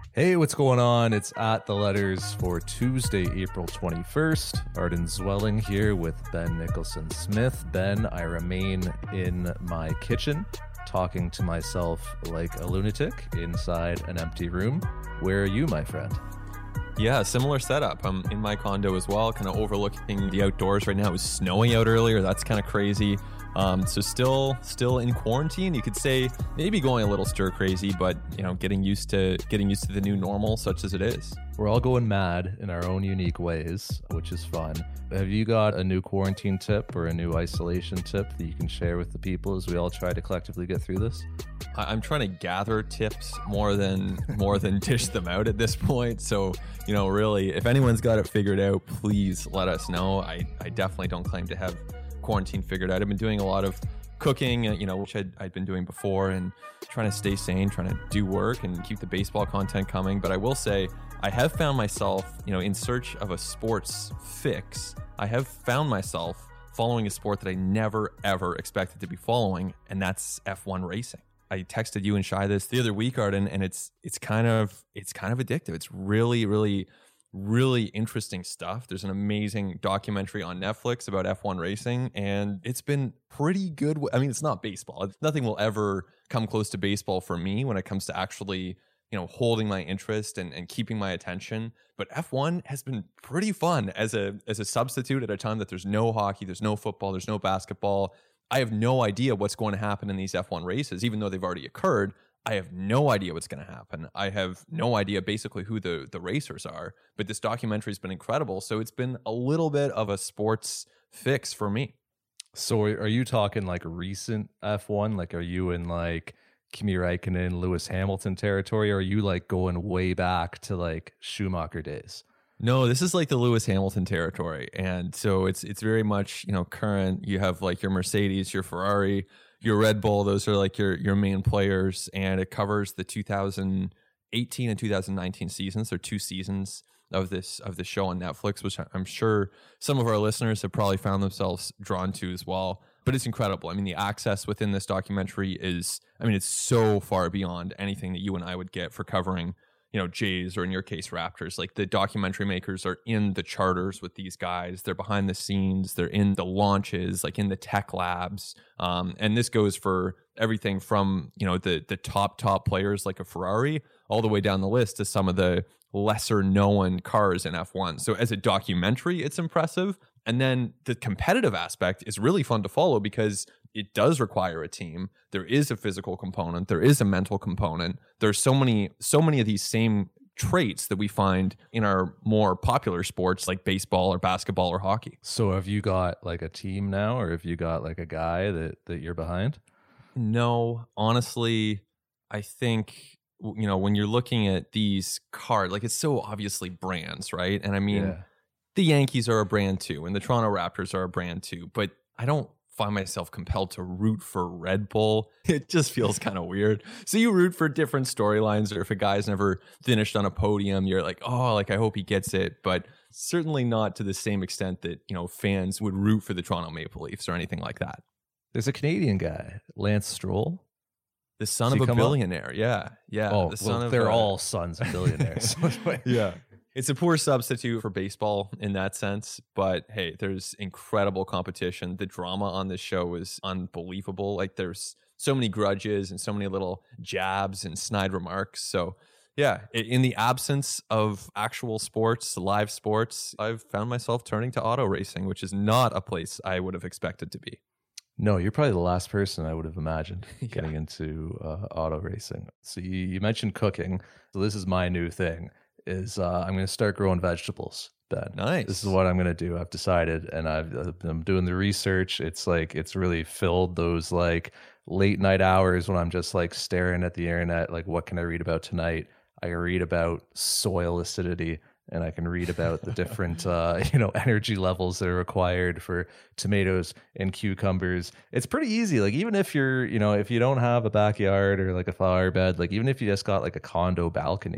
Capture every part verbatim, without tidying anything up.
Hey, what's going on? It's At The Letters for Tuesday, April twenty-first. Arden Zwelling here with Ben Nicholson-Smith. Ben, I remain in my kitchen talking to myself like a lunatic inside an empty room. Where are you, my friend? Yeah, similar setup. I'm in my condo as well, kind of overlooking the outdoors right now. It was snowing out earlier. That's kind of crazy. Um, so still, still in quarantine. You could say maybe going a little stir crazy, but you know, getting used to getting used to the new normal, such as it is. We're all going mad in our own unique ways, which is fun. Have you got a new quarantine tip or a new isolation tip that you can share with the people as we all try to collectively get through this? I'm trying to gather tips more than more than dish them out at this point. So, you know, really, if anyone's got it figured out, please let us know. I, I definitely don't claim to have quarantine figured out. I've been doing a lot of cooking, you know, which I'd, I'd been doing before, and trying to stay sane, trying to do work and keep the baseball content coming. But I will say, I have found myself, you know, in search of a sports fix. I have found myself following a sport that I never, ever expected to be following, and that's F one racing. I texted you and Shai this the other week, Arden, and it's it's kind of it's kind of addictive. It's really, really, really interesting stuff. There's an amazing documentary on Netflix about F one racing, and it's been pretty good. I mean, it's not baseball. Nothing will ever come close to baseball for me when it comes to actually, you know, holding my interest and, and keeping my attention. But F one has been pretty fun as a as a substitute at a time that there's no hockey, there's no football, there's no basketball. I have no idea what's going to happen in these F one races, even though they've already occurred. I have no idea what's going to happen. I have no idea basically who the, the racers are, but this documentary has been incredible. So it's been a little bit of a sports fix for me. So are you talking like recent F one? Like, are you in like Kimi Räikkönen, Lewis Hamilton territory? Or are you like going way back to like Schumacher days? No, this is like the Lewis Hamilton territory. And so it's it's very much, you know, current. You have like your Mercedes, your Ferrari, your Red Bull. Those are like your your main players. And it covers the two thousand eighteen and two thousand nineteen seasons. There are two seasons of this of the show on Netflix, which I'm sure some of our listeners have probably found themselves drawn to as well. But it's incredible. I mean, the access within this documentary is, I mean, it's so far beyond anything that you and I would get for covering, you know, Jays, or in your case, Raptors. Like, the documentary makers are in the charters with these guys. They're behind the scenes. They're in the launches, like in the tech labs. Um, and this goes for everything from, you know, the the top, top players like a Ferrari all the way down the list to some of the lesser known cars in F one. So as a documentary, it's impressive. And then the competitive aspect is really fun to follow because it does require a team. There is a physical component. There is a mental component. There's so many, so many of these same traits that we find in our more popular sports like baseball or basketball or hockey. So have you got like a team now, or have you got like a guy that, that you're behind? No, honestly, I think, you know, when you're looking at these cards, like, it's so obviously brands, right? And I mean, yeah. The Yankees are a brand too, and the Toronto Raptors are a brand too, but I don't find myself compelled to root for Red Bull. It just feels kind of weird. So you root for different storylines, or if a guy's never finished on a podium, you're like, oh, like, I hope he gets it. But certainly not to the same extent that, you know, fans would root for the Toronto Maple Leafs or anything like that. There's a Canadian guy, Lance Stroll. The son of a billionaire. Up? Yeah. Yeah. Oh, the son well, of they're a... all sons of billionaires. Yeah. It's a poor substitute for baseball in that sense, but hey, there's incredible competition. The drama on this show is unbelievable. Like, there's so many grudges and so many little jabs and snide remarks. So yeah, in the absence of actual sports, live sports, I've found myself turning to auto racing, which is not a place I would have expected to be. No, you're probably the last person I would have imagined getting yeah. into uh, auto racing. So you, you mentioned cooking. So this is my new thing. Is uh, I'm going to start growing vegetables, Ben. Nice. This is what I'm going to do. I've decided, and I've, I'm doing the research. It's like, it's really filled those like late night hours when I'm just like staring at the internet. Like, what can I read about tonight? I can read about soil acidity, and I can read about the different, uh, you know, energy levels that are required for tomatoes and cucumbers. It's pretty easy. Like, even if you're, you know, if you don't have a backyard or like a flower bed, like even if you just got like a condo balcony,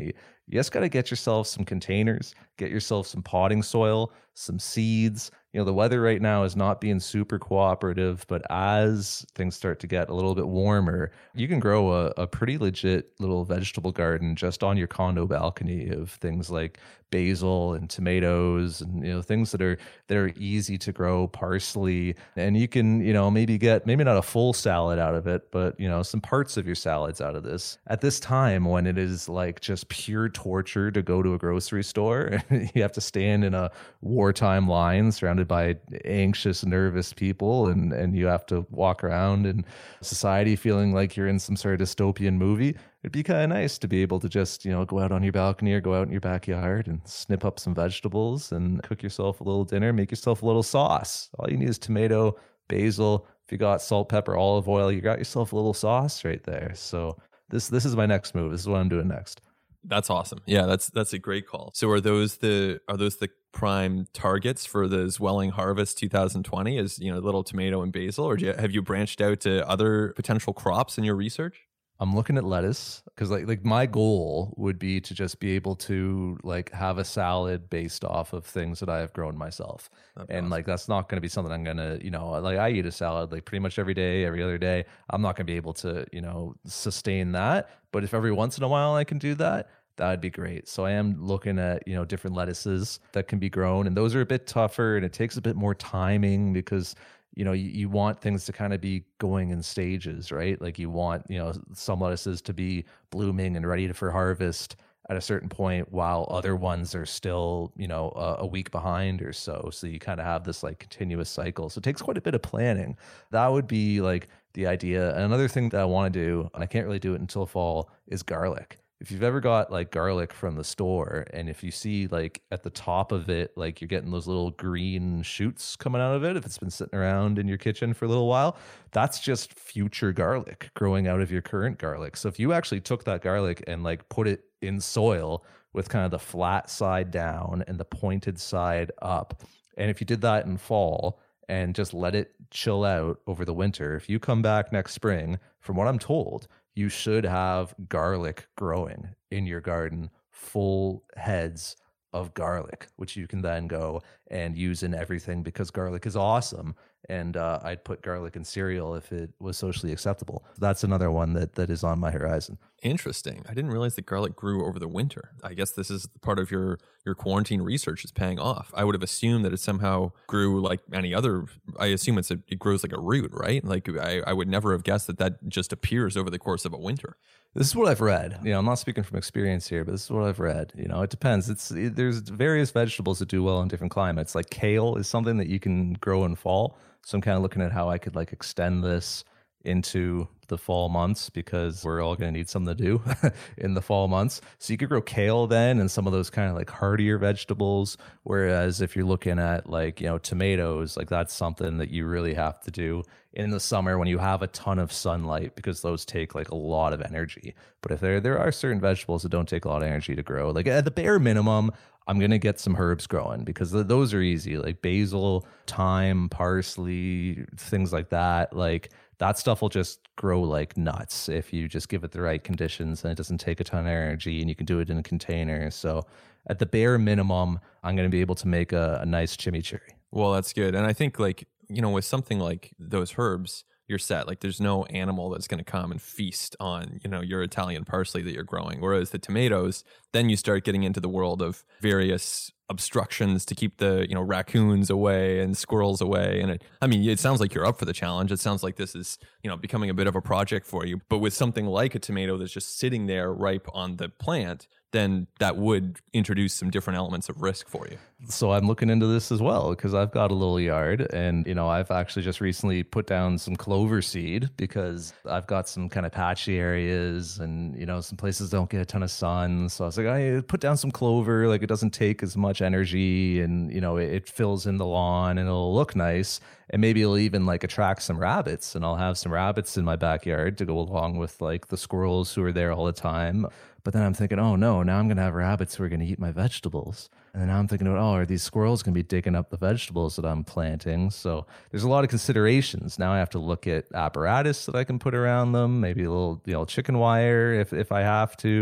You just got to get yourself some containers, get yourself some potting soil, some seeds. You know, the weather right now is not being super cooperative, but as things start to get a little bit warmer, you can grow a, a pretty legit little vegetable garden just on your condo balcony of things like basil and tomatoes and, you know, things that are that are easy to grow, parsley. And you can, you know, maybe get maybe not a full salad out of it, but, you know, some parts of your salads out of this. At this time when it is like just pure torture to go to a grocery store, you have to stand in a wartime line surrounded by anxious, nervous people, and and you have to walk around in society feeling like you're in some sort of dystopian movie. It'd be kind of nice to be able to just, you know, go out on your balcony or go out in your backyard and snip up some vegetables and cook yourself a little dinner, make yourself a little sauce. All you need is tomato, basil. If you got salt, pepper, olive oil, you got yourself a little sauce right there. So this this is my next move. This is what I'm doing next. That's awesome. Yeah, that's that's a great call. So are those the are those the prime targets for the Zwelling Harvest twenty twenty? Is, you know, little tomato and basil, or do you, have you branched out to other potential crops in your research? I'm looking at lettuce because like like my goal would be to just be able to like have a salad based off of things that I have grown myself. And awesome. Like that's not going to be something I'm going to, you know, like I eat a salad like pretty much every day, every other day. I'm not going to be able to, you know, sustain that. But if every once in a while I can do that, that'd be great. So I am looking at, you know, different lettuces that can be grown, and those are a bit tougher and it takes a bit more timing because, you know, you, you want things to kind of be going in stages, right? Like you want, you know, some lettuces to be blooming and ready for harvest at a certain point while other ones are still, you know, a, a week behind or so. So you kind of have this like continuous cycle. So it takes quite a bit of planning. That would be like the idea. And another thing that I want to do, and I can't really do it until fall, is garlic. If you've ever got like garlic from the store, and if you see like at the top of it, like you're getting those little green shoots coming out of it, if it's been sitting around in your kitchen for a little while, that's just future garlic growing out of your current garlic. So if you actually took that garlic and like put it in soil with kind of the flat side down and the pointed side up, and if you did that in fall and just let it chill out over the winter, if you come back next spring, from what I'm told, you should have garlic growing in your garden, full heads of garlic, which you can then go and use in everything because garlic is awesome. And uh, I'd put garlic in cereal if it was socially acceptable. That's another one that that is on my horizon. Interesting. I didn't realize that garlic grew over the winter. I guess this is part of your your quarantine research is paying off. I would have assumed that it somehow grew like any other. I assume it's a, it grows like a root, right? Like I, I would never have guessed that that just appears over the course of a winter. This is what I've read. You know, I'm not speaking from experience here, but this is what I've read. You know, it depends. It's it, there's various vegetables that do well in different climates. Like kale is something that you can grow in fall. So I'm kind of looking at how I could like extend this into the fall months because we're all going to need something to do in the fall months. So you could grow kale then and some of those kind of like hardier vegetables. Whereas if you're looking at like, you know, tomatoes, like that's something that you really have to do in the summer when you have a ton of sunlight because those take like a lot of energy. But if there there are certain vegetables that don't take a lot of energy to grow, like at the bare minimum, I'm going to get some herbs growing because th- those are easy, like basil, thyme, parsley, things like that. Like that stuff will just grow like nuts if you just give it the right conditions and it doesn't take a ton of energy and you can do it in a container. So at the bare minimum, I'm going to be able to make a, a nice chimichurri. Well, that's good. And I think like, you know, with something like those herbs, you're set. Like there's no animal that's going to come and feast on, you know, your Italian parsley that you're growing. Whereas the tomatoes, then you start getting into the world of various obstructions to keep the, you know, raccoons away and squirrels away. And it, I mean, it sounds like you're up for the challenge. It sounds like this is, you know, becoming a bit of a project for you. But with something like a tomato that's just sitting there ripe on the plant, then that would introduce some different elements of risk for you. So I'm looking into this as well because I've got a little yard and, you know, I've actually just recently put down some clover seed because I've got some kind of patchy areas and, you know, some places don't get a ton of sun. So I was like, I put down some clover, like it doesn't take as much energy and, you know, it, it fills in the lawn and it'll look nice. And maybe it'll even like attract some rabbits and I'll have some rabbits in my backyard to go along with like the squirrels who are there all the time. But then I'm thinking, oh no, now I'm going to have rabbits who are going to eat my vegetables. And then now I'm thinking, oh, are these squirrels going to be digging up the vegetables that I'm planting? So there's a lot of considerations. Now I have to look at apparatus that I can put around them, maybe a little, you know, chicken wire if, if I have to.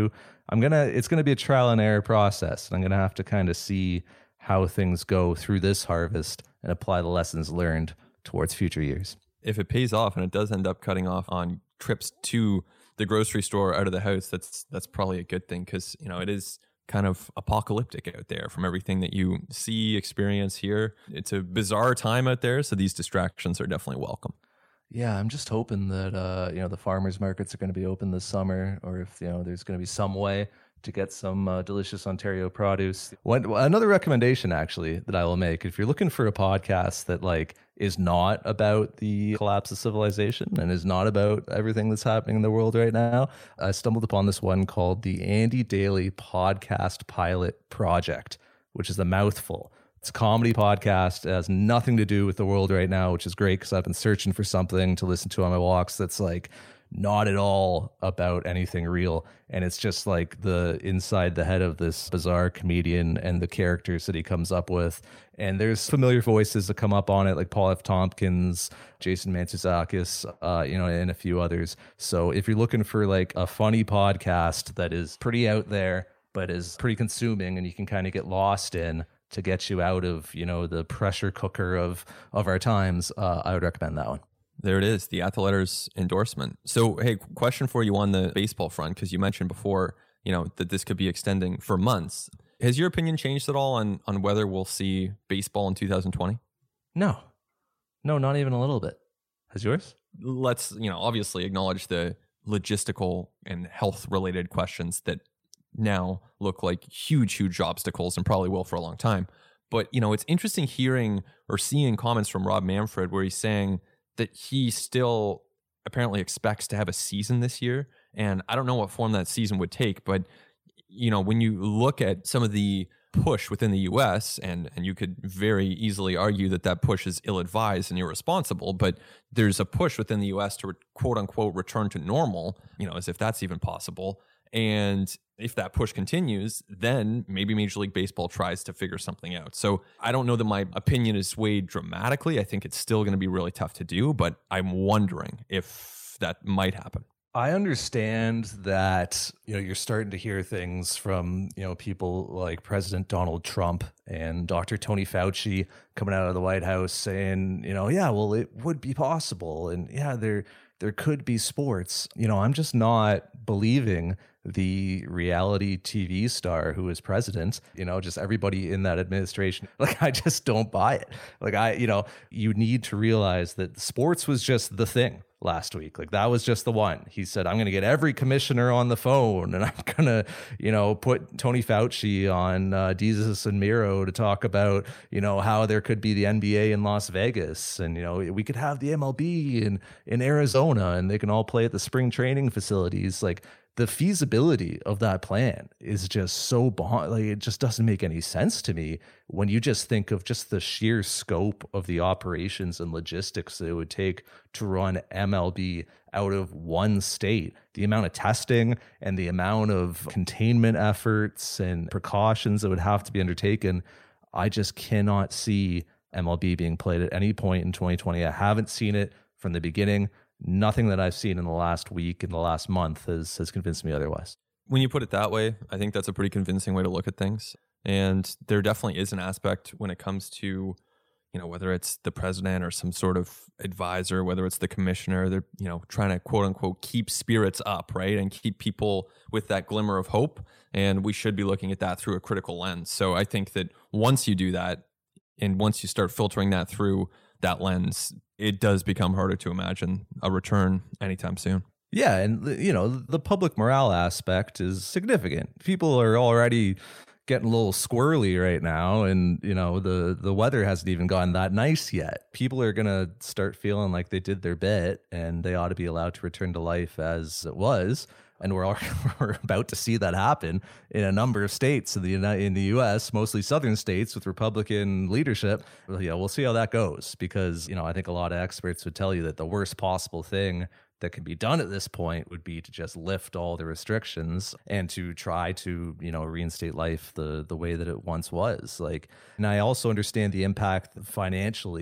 I'm gonna it's gonna be a trial and error process, and I'm gonna have to kind of see how things go through this harvest and apply the lessons learned towards future years. If it pays off and it does end up cutting off on trips to the grocery store out of the house, that's that's probably a good thing, because you know it is kind of apocalyptic out there from everything that you see, experience, hear. It's a bizarre time out there, so these distractions are definitely welcome. Yeah, I'm just hoping that uh, you know the farmers markets are going to be open this summer, or if you know there's going to be some way to get some uh, delicious Ontario produce. One, another recommendation, actually, that I will make, if you're looking for a podcast that like is not about the collapse of civilization and is not about everything that's happening in the world right now, I stumbled upon this one called the Andy Daly Podcast Pilot Project, which is a mouthful. It's a comedy podcast. It has nothing to do with the world right now, which is great because I've been searching for something to listen to on my walks that's like not at all about anything real. And it's just like the inside the head of this bizarre comedian and the characters that he comes up with. And there's familiar voices that come up on it, like Paul F. Tompkins, Jason Mantzoukas, uh, you know, and a few others. So if you're looking for like a funny podcast that is pretty out there, but is pretty consuming and you can kind of get lost in to get you out of, you know, the pressure cooker of, of our times, uh, I would recommend that one. There it is, the Athletes endorsement. So, hey, question for you on the baseball front, because you mentioned before, you know, that this could be extending for months. Has your opinion changed at all on on whether we'll see baseball in two thousand twenty? No, no, not even a little bit. Has yours? Let's, you know, obviously acknowledge the logistical and health related questions that now look like huge, huge obstacles and probably will for a long time. But, you know, it's interesting hearing or seeing comments from Rob Manfred where he's saying that he still apparently expects to have a season this year. And I don't know what form that season would take, but, you know, when you look at some of the push within the U S, and, and you could very easily argue that that push is ill-advised and irresponsible, but there's a push within the U S to quote unquote return to normal, you know, as if that's even possible. And if that push continues, then maybe Major League Baseball tries to figure something out. So I don't know that my opinion is swayed dramatically. I think it's still going to be really tough to do, but I'm wondering if that might happen. I understand that, you know, you're starting to hear things from, you know, people like President Donald Trump and Doctor Tony Fauci coming out of the White House saying, you know, yeah, well, it would be possible. And yeah, there there could be sports. You know, I'm just not believing the reality T V star who is president, you know, just everybody in that administration. Like, I just don't buy it. Like, I, you know, you need to realize that sports was just the thing last week. Like, that was just the one. He said, I'm going to get every commissioner on the phone and I'm going to, you know, put Tony Fauci on uh, Jesus and Miro to talk about, you know, how there could be the N B A in Las Vegas. And, you know, we could have the M L B in, in Arizona and they can all play at the spring training facilities. Like, the feasibility of that plan is just so behind, like it just doesn't make any sense to me when you just think of just the sheer scope of the operations and logistics that it would take to run M L B out of one state, the amount of testing and the amount of containment efforts and precautions that would have to be undertaken. I just cannot see M L B being played at any point in twenty twenty. I haven't seen it from the beginning. Nothing that I've seen in the last week, in the last month, has has convinced me otherwise. When you put it that way, I think that's a pretty convincing way to look at things. And there definitely is an aspect when it comes to, you know, whether it's the president or some sort of advisor, whether it's the commissioner, they're, you know, trying to quote unquote keep spirits up, right? And keep people with that glimmer of hope. And we should be looking at that through a critical lens. So I think that once you do that, and once you start filtering that through that lens, it does become harder to imagine a return anytime soon. Yeah, and you know, the public morale aspect is significant. People are already getting a little squirrely right now, and you know, the the weather hasn't even gotten that nice yet. People are gonna start feeling like they did their bit and they ought to be allowed to return to life as it was. And we're all, we're about to see that happen in a number of states in the in the U S, mostly southern states with Republican leadership. Well, yeah, we'll see how that goes, because you know, I think a lot of experts would tell you that the worst possible thing that can be done at this point would be to just lift all the restrictions and to try to, you know, reinstate life the the way that it once was. Like, and I also understand the impact financially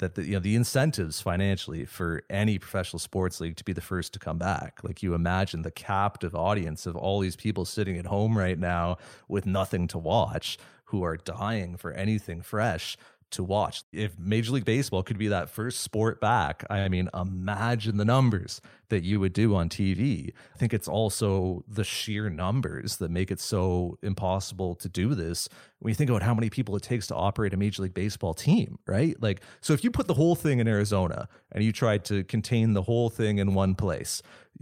that the, you know, the incentives financially for any professional sports league to be the first to come back. Like, you imagine the captive audience of all these people sitting at home right now with nothing to watch, who are dying for anything fresh to watch. If Major League Baseball could be that first sport back, I mean, imagine the numbers that you would do on T V. I think it's also the sheer numbers that make it so impossible to do this. When you think about how many people it takes to operate a Major League Baseball team, right? Like, so if you put the whole thing in Arizona and you tried to contain the whole thing in one place,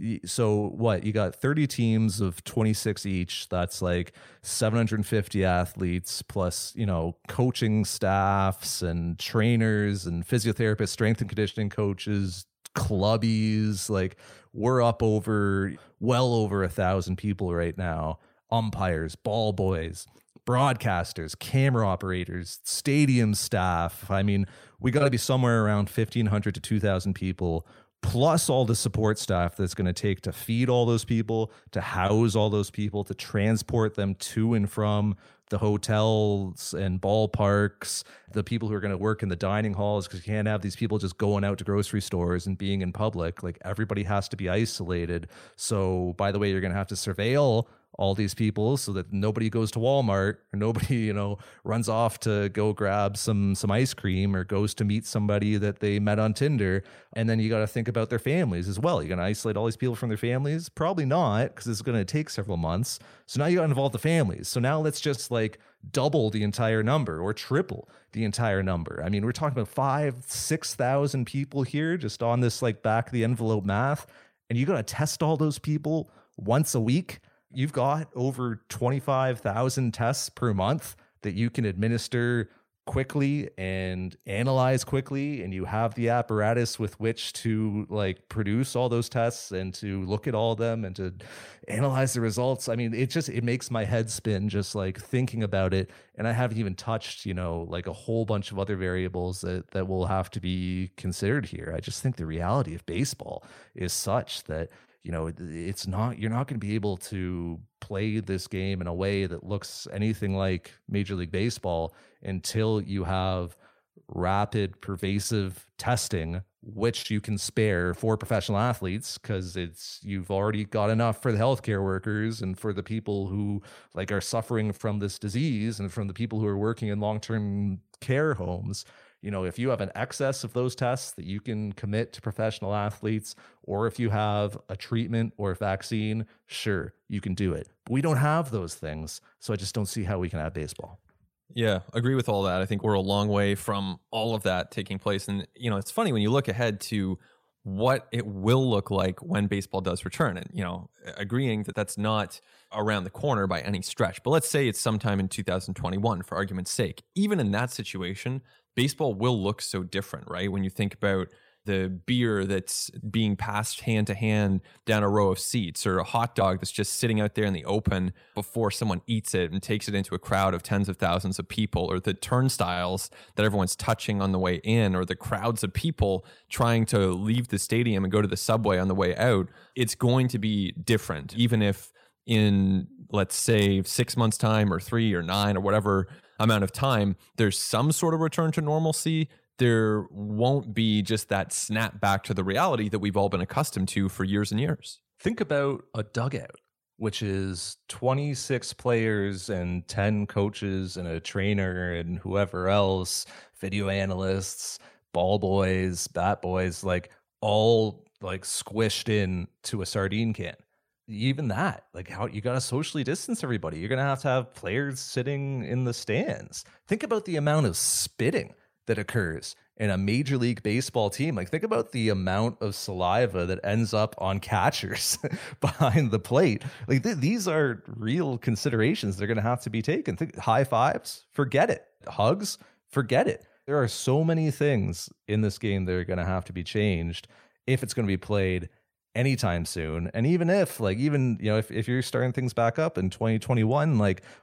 so what, you got thirty teams of twenty-six each. That's like seven hundred fifty athletes plus, you know, coaching staffs and trainers and physiotherapists, strength and conditioning coaches, clubbies. Like, we're up over well over a thousand people right now. Umpires, ball boys, broadcasters, camera operators, stadium staff. I mean, we got to be somewhere around fifteen hundred to two thousand people, plus all the support staff that's going to take to feed all those people, to house all those people, to transport them to and from the hotels and ballparks, the people who are going to work in the dining halls, because you can't have these people just going out to grocery stores and being in public. Like, everybody has to be isolated. So, by the way, you're going to have to surveil all these people so that nobody goes to Walmart, or nobody, you know, runs off to go grab some some ice cream, or goes to meet somebody that they met on Tinder. And then you got to think about their families as well. You're going to isolate all these people from their families? Probably not, because it's going to take several months. So now you got to involve the families. So now let's just like double the entire number or triple the entire number. I mean, we're talking about five, six thousand people here just on this like back of the envelope math. And you got to test all those people once a week. You've got over twenty-five thousand tests per month that you can administer quickly and analyze quickly, and you have the apparatus with which to like produce all those tests and to look at all of them and to analyze the results. I mean, it just, it makes my head spin just like thinking about it. And I haven't even touched, you know, like a whole bunch of other variables that, that will have to be considered here. I just think the reality of baseball is such that, you know, it's not, you're not going to be able to play this game in a way that looks anything like Major League Baseball until you have rapid, pervasive testing, which you can spare for professional athletes, because it's, you've already got enough for the healthcare workers and for the people who like are suffering from this disease and from the people who are working in long-term care homes. You know, if you have an excess of those tests that you can commit to professional athletes, or if you have a treatment or a vaccine, sure, you can do it. But we don't have those things. So I just don't see how we can have baseball. Yeah, agree with all that. I think we're a long way from all of that taking place. And, you know, it's funny when you look ahead to what it will look like when baseball does return. And, you know, agreeing that that's not around the corner by any stretch. But let's say it's sometime in two thousand twenty-one, for argument's sake. Even in that situation, baseball will look so different, right? When you think about the beer that's being passed hand to hand down a row of seats, or a hot dog that's just sitting out there in the open before someone eats it and takes it into a crowd of tens of thousands of people, or the turnstiles that everyone's touching on the way in, or the crowds of people trying to leave the stadium and go to the subway on the way out. It's going to be different, even if in, let's say, six months time or three or nine or whatever amount of time, there's some sort of return to normalcy. There won't be just that snap back to the reality that we've all been accustomed to for years and years. Think about a dugout, which is twenty-six players and ten coaches and a trainer and whoever else, video analysts, ball boys, bat boys, like all like squished in to a sardine can. Even that, like, how you got to socially distance everybody. You're going to have to have players sitting in the stands. Think about the amount of spitting that occurs in a Major League Baseball team. Like, think about the amount of saliva that ends up on catchers behind the plate. Like, th- these are real considerations they're going to have to be taken. Think, high fives, forget it. Hugs, forget it. There are so many things in this game that are going to have to be changed if it's going to be played anytime soon. And even if, like, even, you know, if, if you're starting things back up in twenty twenty-one, like,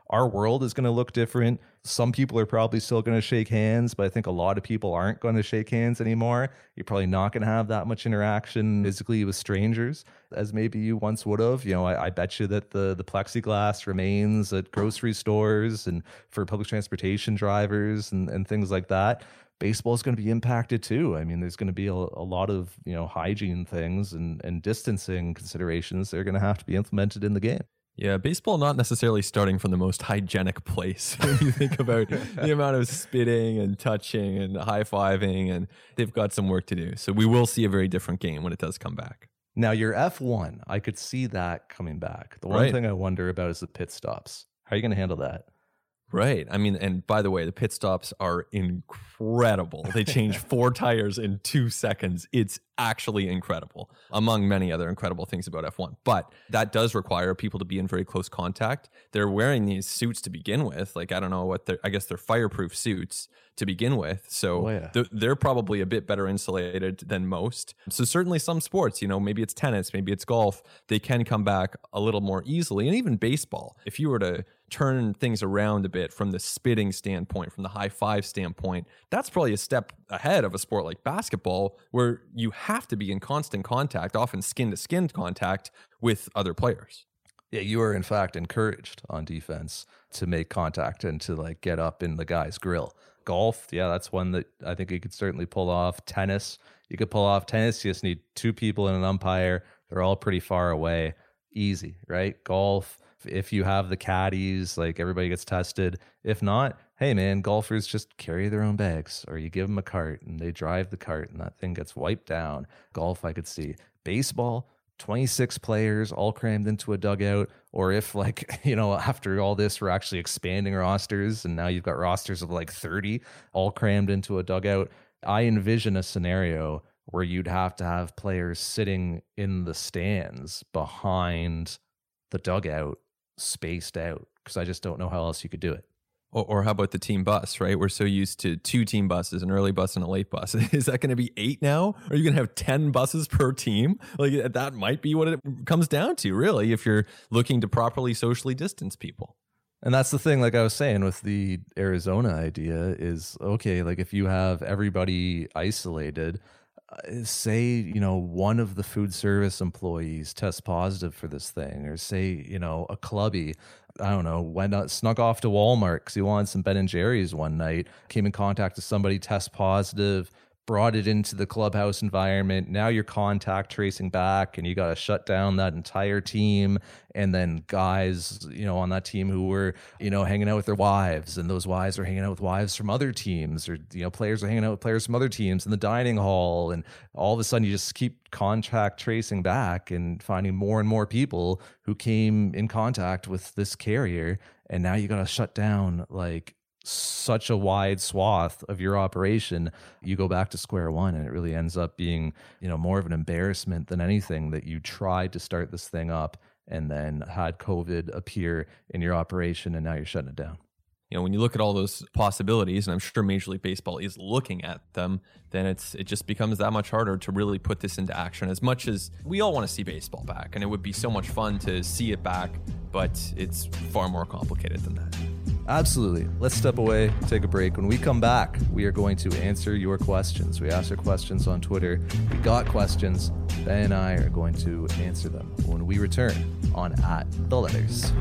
our world is going to look different. Some people are probably still going to shake hands, but I think a lot of people aren't going to shake hands anymore. You're probably not going to have that much interaction physically with strangers as maybe you once would have. You know, I, I bet you that the, the plexiglass remains at grocery stores and for public transportation drivers and, and things like that. Baseball is going to be impacted too. I mean, there's going to be a, a lot of, you know, hygiene things and, and distancing considerations that are going to have to be implemented in the game. Yeah, baseball not necessarily starting from the most hygienic place when you think about the amount of spitting and touching and high-fiving, and they've got some work to do. So we will see a very different game when it does come back. Now, your F one, I could see that coming back. The one Right. thing I wonder about is the pit stops. How are you going to handle that? Right. I mean, and by the way, the pit stops are incredible. They change four tires in two seconds. It's actually incredible, among many other incredible things about F one. But that does require people to be in very close contact. They're wearing these suits to begin with. Like, I don't know what they're, I guess they're fireproof suits to begin with. So Oh, yeah. they're, they're probably a bit better insulated than most. So certainly some sports, you know, maybe it's tennis, maybe it's golf, they can come back a little more easily. And even baseball, if you were to turn things around a bit from the spitting standpoint, from the high five standpoint, that's probably a step ahead of a sport like basketball, where you have to be in constant contact, often skin to skin contact with other players. Yeah, you are in fact encouraged on defense to make contact and to like get up in the guy's grill. Golf, yeah, that's one that I think you could certainly pull off. Tennis, you could pull off. Tennis, you just need two people and an umpire. They're all pretty far away. Easy, right? Golf, if you have the caddies, like everybody gets tested. If not, hey man, golfers just carry their own bags, or you give them a cart and they drive the cart and that thing gets wiped down. Golf, I could see. Baseball, twenty-six players all crammed into a dugout. Or if like, you know, after all this, we're actually expanding rosters and now you've got rosters of like thirty all crammed into a dugout. I envision a scenario where you'd have to have players sitting in the stands behind the dugout, spaced out, because I just don't know how else you could do it. Or, or how about the team bus, right? We're so used to two team buses, an early bus and a late bus. Is that going to be eight now? Are you going to have ten buses per team? Like, that might be what it comes down to, really, if you're looking to properly socially distance people. And that's the thing, like I was saying with the Arizona idea is, okay, like if you have everybody isolated, uh, say, you know, one of the food service employees tests positive for this thing, or say, you know, a clubby, I don't know, went out, snuck off to Walmart because he wanted some Ben and Jerry's one night, came in contact with somebody, test positive, brought it into the clubhouse environment. Now you're contact tracing back and you got to shut down that entire team. And then guys, you know, on that team who were, you know, hanging out with their wives, and those wives are hanging out with wives from other teams, or, you know, players are hanging out with players from other teams in the dining hall. And all of a sudden you just keep contact tracing back and finding more and more people who came in contact with this carrier. And now you got to shut down like such a wide swath of your operation. You go back to square one, and it really ends up being, you know, more of an embarrassment than anything that you tried to start this thing up and then had COVID appear in your operation and now you're shutting it down. You know, when you look at all those possibilities, and I'm sure Major League Baseball is looking at them, then it's it just becomes that much harder to really put this into action. As much as we all want to see baseball back, and it would be so much fun to see it back, but it's far more complicated than that. Absolutely. Let's step away, take a break. When we come back, we are going to answer your questions. We asked your questions on Twitter. We got questions. Ben and I are going to answer them when we return on At The Letters.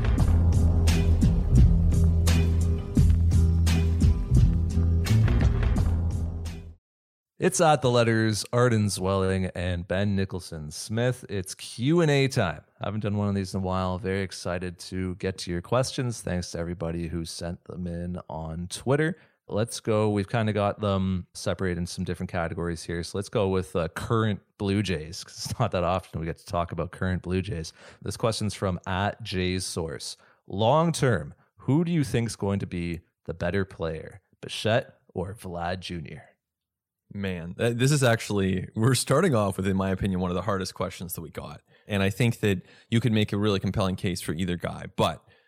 It's At The Letters, Arden Zwelling and Ben Nicholson Smith. It's Q and A time. I haven't done one of these in a while. Very excited to get to your questions. Thanks to everybody who sent them in on Twitter. Let's go. We've kind of got them separated in some different categories here. So let's go with uh, current Blue Jays, because it's not that often we get to talk about current Blue Jays. This question's from at Jays Source. Long term, who do you think is going to be the better player, Bichette or Vlad Junior? Man, this is actually, we're starting off with, in my opinion, one of the hardest questions that we got. And I think that you could make a really compelling case for either guy. But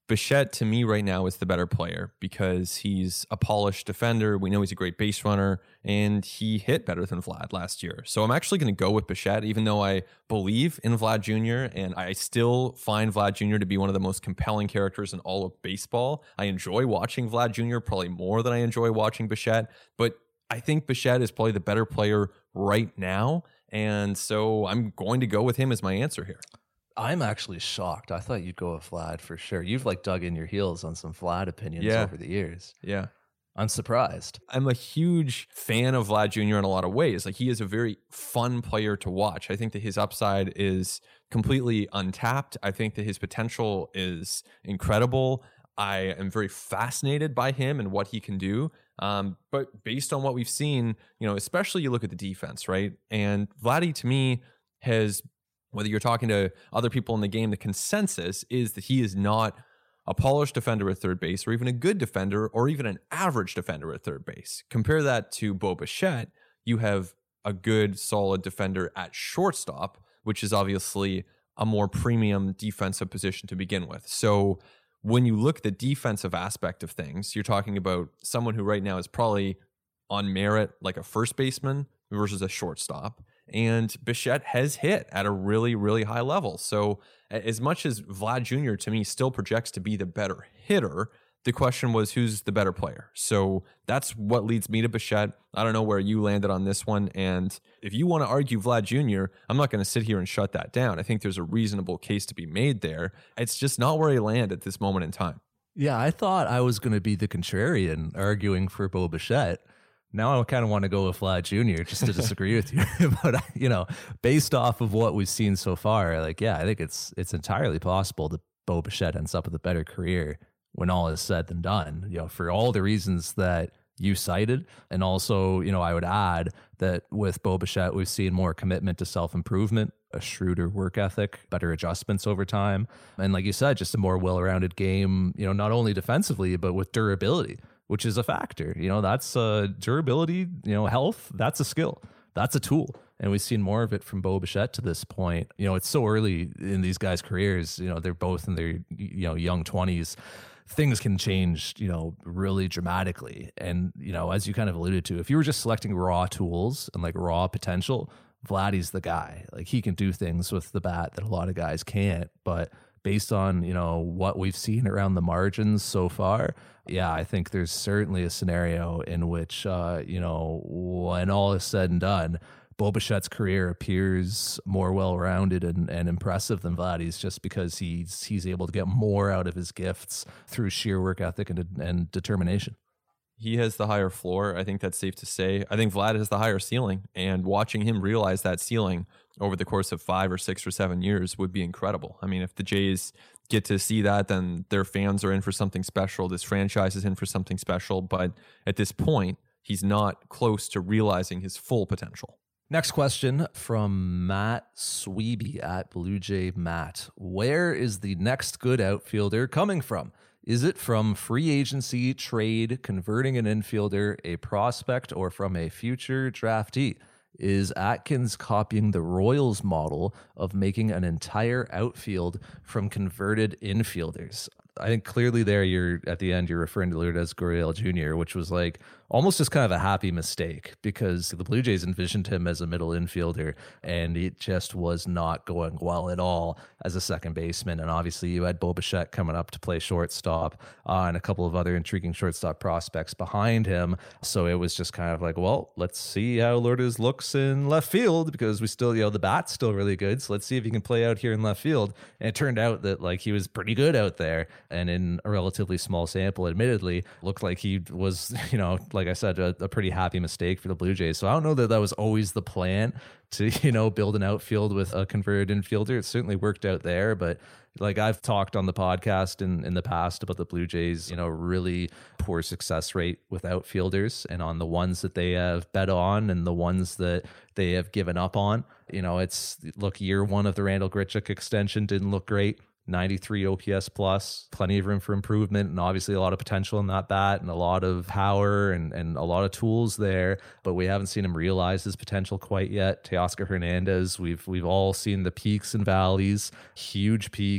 Bichette, to me right now, is the better player because he's a polished defender. We know he's a great base runner, and he hit better than Vlad last year. So I'm actually going to go with Bichette, even though I believe in Vlad Junior, and I still find Vlad Junior to be one of the most compelling characters in all of baseball. I enjoy watching Vlad Junior probably more than I enjoy watching Bichette, but I think Bichette is probably the better player right now, and so I'm going to go with him as my answer here. I'm actually shocked. I thought you'd go with Vlad for sure. You've like dug in your heels on some Vlad opinions Yeah. over the years. Yeah. I'm surprised. I'm a huge fan of Vlad Junior in a lot of ways. Like, he is a very fun player to watch. I think that his upside is completely untapped. I think that his potential is incredible. I am very fascinated by him and what he can do. Um, but based on what we've seen, you know, especially you look at the defense, right? And Vladdy, to me, has, whether you're talking to other people in the game, the consensus is that he is not a polished defender at third base, or even a good defender, or even an average defender at third base. Compare that to Bo Bichette. You have a good, solid defender at shortstop, which is obviously a more premium defensive position to begin with. So when you look at the defensive aspect of things, you're talking about someone who right now is probably on merit like a first baseman versus a shortstop. And Bichette has hit at a really, really high level. So as much as Vlad Junior to me still projects to be the better hitter, the question was, who's the better player? So that's what leads me to Bichette. I don't know where you landed on this one. And if you want to argue Vlad Junior, I'm not going to sit here and shut that down. I think there's a reasonable case to be made there. It's just not where I land at this moment in time. Yeah, I thought I was going to be the contrarian arguing for Bo Bichette. Now I kind of want to go with Vlad Junior just to disagree with you. But, you know, based off of what we've seen so far, like, yeah, I think it's it's entirely possible that Bo Bichette ends up with a better career when all is said and done, you know, for all the reasons that you cited. And also, you know, I would add that with Bo Bichette, we've seen more commitment to self-improvement, a shrewder work ethic, better adjustments over time. And like you said, just a more well-rounded game, you know, not only defensively, but with durability, which is a factor. You know, that's uh, durability, you know, health, that's a skill. That's a tool. And we've seen more of it from Bo Bichette to this point. You know, it's so early in these guys' careers. You know, they're both in their, you know, young twenties. Things can change, you know, really dramatically. And, you know, as you kind of alluded to, if you were just selecting raw tools and like raw potential, Vladdy's the guy. Like, he can do things with the bat that a lot of guys can't. But based on, you know, what we've seen around the margins so far, yeah, I think there's certainly a scenario in which, uh, you know, when all is said and done, Bo Bichette's career appears more well-rounded and, and impressive than Vladdy's, just because he's he's able to get more out of his gifts through sheer work ethic and, and determination. He has the higher floor. I think that's safe to say. I think Vlad has the higher ceiling, and watching him realize that ceiling over the course of five or six or seven years would be incredible. I mean, if the Jays get to see that, then their fans are in for something special. This franchise is in for something special. But at this point, he's not close to realizing his full potential. Next question from Matt Sweeby at Blue Jay Matt. Where is the next good outfielder coming from? Is it from free agency, trade, converting an infielder, a prospect, or from a future draftee? Is Atkins copying the Royals model of making an entire outfield from converted infielders? I think clearly there you're at the end, you're referring to Lourdes Gurriel Junior, which was like almost just kind of a happy mistake, because the Blue Jays envisioned him as a middle infielder and it just was not going well at all as a second baseman. And obviously you had Bo Bichette coming up to play shortstop uh, and a couple of other intriguing shortstop prospects behind him. So it was just kind of like, well, let's see how Lourdes looks in left field, because we still, you know, the bat's still really good. So let's see if he can play out here in left field. And it turned out that like he was pretty good out there. And in a relatively small sample, admittedly, looked like he was, you know, like I said, a, a pretty happy mistake for the Blue Jays. So I don't know that that was always the plan to, you know, build an outfield with a converted infielder. It certainly worked out there, but like I've talked on the podcast in, in the past about the Blue Jays, you know, really poor success rate with outfielders, and on the ones that they have bet on and the ones that they have given up on. You know, it's, look, year one of the Randal Grichuk extension didn't look great. ninety-three O P S plus, plenty of room for improvement, and obviously a lot of potential in that bat and a lot of power and, and a lot of tools there, but we haven't seen him realize his potential quite yet. Teoscar Hernandez, we've we've all seen the peaks and valleys, huge peaks,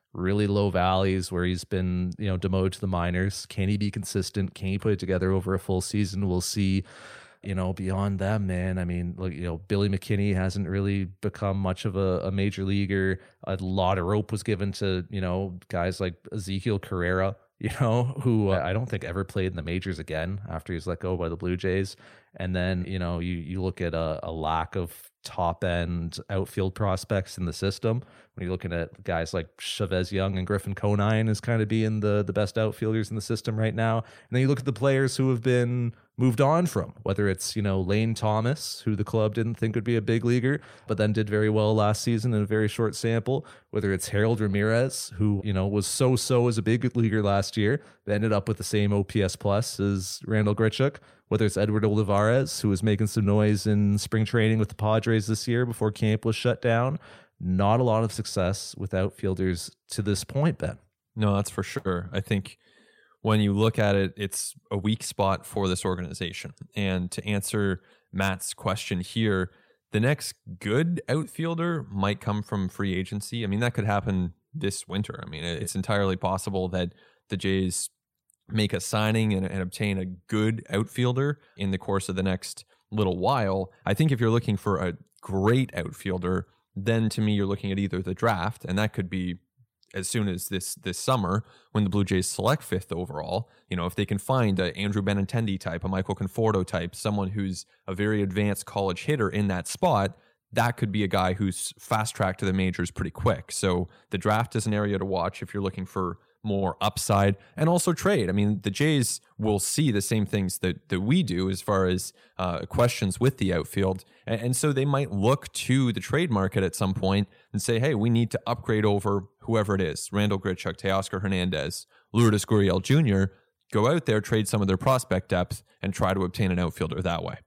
really low valleys where he's been, you know, demoted to the minors. Can he be consistent? Can he put it together over a full season? We'll see. You know, beyond them, man, I mean, look, you know, Billy McKinney hasn't really become much of a, a major leaguer. A lot of rope was given to, you know, guys like Ezekiel Carrera, you know, who uh, I don't think ever played in the majors again after he was let go by the Blue Jays. And then, you know, you, you look at a, a lack of top end outfield prospects in the system. When you're looking at guys like Chavez Young and Griffin Conine as kind of being the, the best outfielders in the system right now. And then you look at the players who have been moved on from, whether it's, you know, Lane Thomas, who the club didn't think would be a big leaguer, but then did very well last season in a very short sample, whether it's Harold Ramirez, who, you know, was so-so as a big leaguer last year, but ended up with the same O P S plus as Randall Grichuk, whether it's Edward Olivares, who was making some noise in spring training with the Padres this year before camp was shut down. Not a lot of success with outfielders to this point, Ben. No, that's for sure. I think when you look at it, it's a weak spot for this organization. And to answer Matt's question here, the next good outfielder might come from free agency. I mean, that could happen this winter. I mean, it's entirely possible that the Jays make a signing and, and obtain a good outfielder in the course of the next little while. I think if you're looking for a great outfielder, then to me, you're looking at either the draft, and that could be as soon as this this summer when the Blue Jays select fifth overall. You know, if they can find a Andrew Benintendi type, a Michael Conforto type, someone who's a very advanced college hitter in that spot, that could be a guy who's fast tracked to the majors pretty quick. So the draft is an area to watch if you're looking for more upside, and also trade. I mean, the Jays will see the same things that, that we do as far as uh, questions with the outfield. And, and so they might look to the trade market at some point and say, hey, we need to upgrade over whoever it is, Randall Grichuk, Teoscar Hernandez, Lourdes Gurriel Junior Go out there, trade some of their prospect depth, and try to obtain an outfielder that way.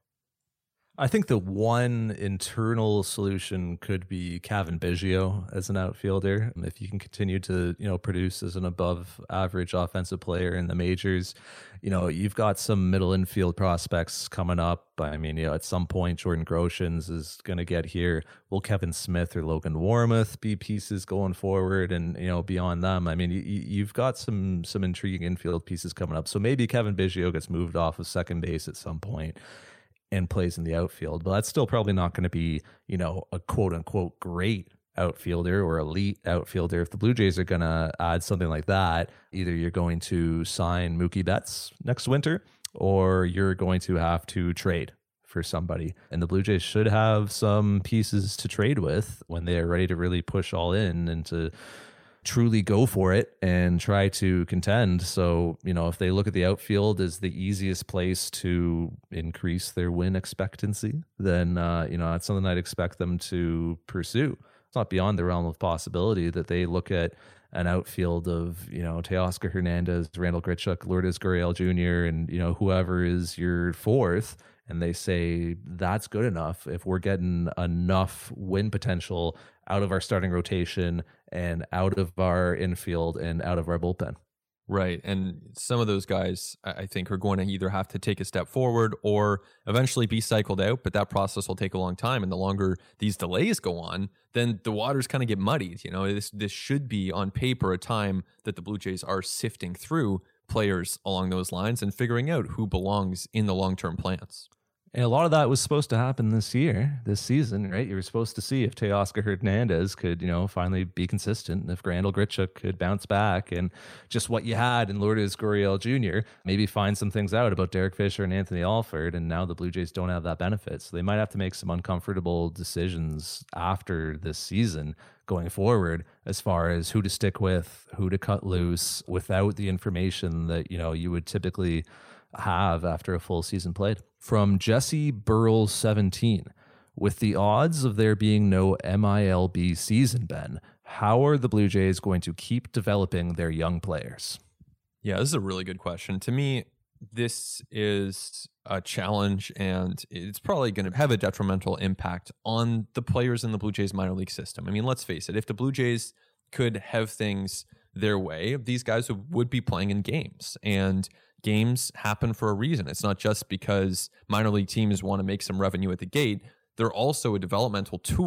I think the one internal solution could be Cavan Biggio as an outfielder. If you can continue to, you know, produce as an above average offensive player in the majors, you know, you've got some middle infield prospects coming up. I mean, you know, at some point, Jordan Groshans is going to get here. Will Kevin Smith or Logan Warmoth be pieces going forward? And, you know, beyond them, I mean, you, you've got some, some intriguing infield pieces coming up. So maybe Cavan Biggio gets moved off of second base at some point and plays in the outfield, but that's still probably not going to be, you know, a quote unquote great outfielder or elite outfielder. If the Blue Jays are going to add something like that, either you're going to sign Mookie Betts next winter or you're going to have to trade for somebody. And the Blue Jays should have some pieces to trade with when they're ready to really push all in and to truly go for it and try to contend. So, you know, if they look at the outfield as the easiest place to increase their win expectancy, then, uh, you know, that's something I'd expect them to pursue. It's not beyond the realm of possibility that they look at an outfield of, you know, Teoscar Hernandez, Randall Grichuk, Lourdes Gurriel Junior, and, you know, whoever is your fourth, and they say that's good enough. If we're getting enough win potential out of our starting rotation and out of our infield and out of our bullpen. Right. And some of those guys, I think, are going to either have to take a step forward or eventually be cycled out, but that process will take a long time. And the longer these delays go on, then the waters kind of get muddied. You know, this, this should be on paper a time that the Blue Jays are sifting through players along those lines and figuring out who belongs in the long-term plans. And a lot of that was supposed to happen this year, this season, right? You were supposed to see if Teoscar Hernandez could, you know, finally be consistent, and if Randall Grichuk could bounce back, and just what you had in Lourdes Gurriel Junior, maybe find some things out about Derek Fisher and Anthony Alford, and now the Blue Jays don't have that benefit. So they might have to make some uncomfortable decisions after this season going forward as far as who to stick with, who to cut loose without the information that, you know, you would typically have after a full season played. From Jesse Burrell seventeen, with the odds of there being no M I L B season, Ben, how are the Blue Jays going to keep developing their young players? Yeah, this is a really good question. To me, this is a challenge, and it's probably going to have a detrimental impact on the players in the Blue Jays minor league system. I mean, let's face it, if the Blue Jays could have things their way, these guys would be playing in games, and games happen for a reason. It's not just because minor league teams want to make some revenue at the gate. They're also a developmental tool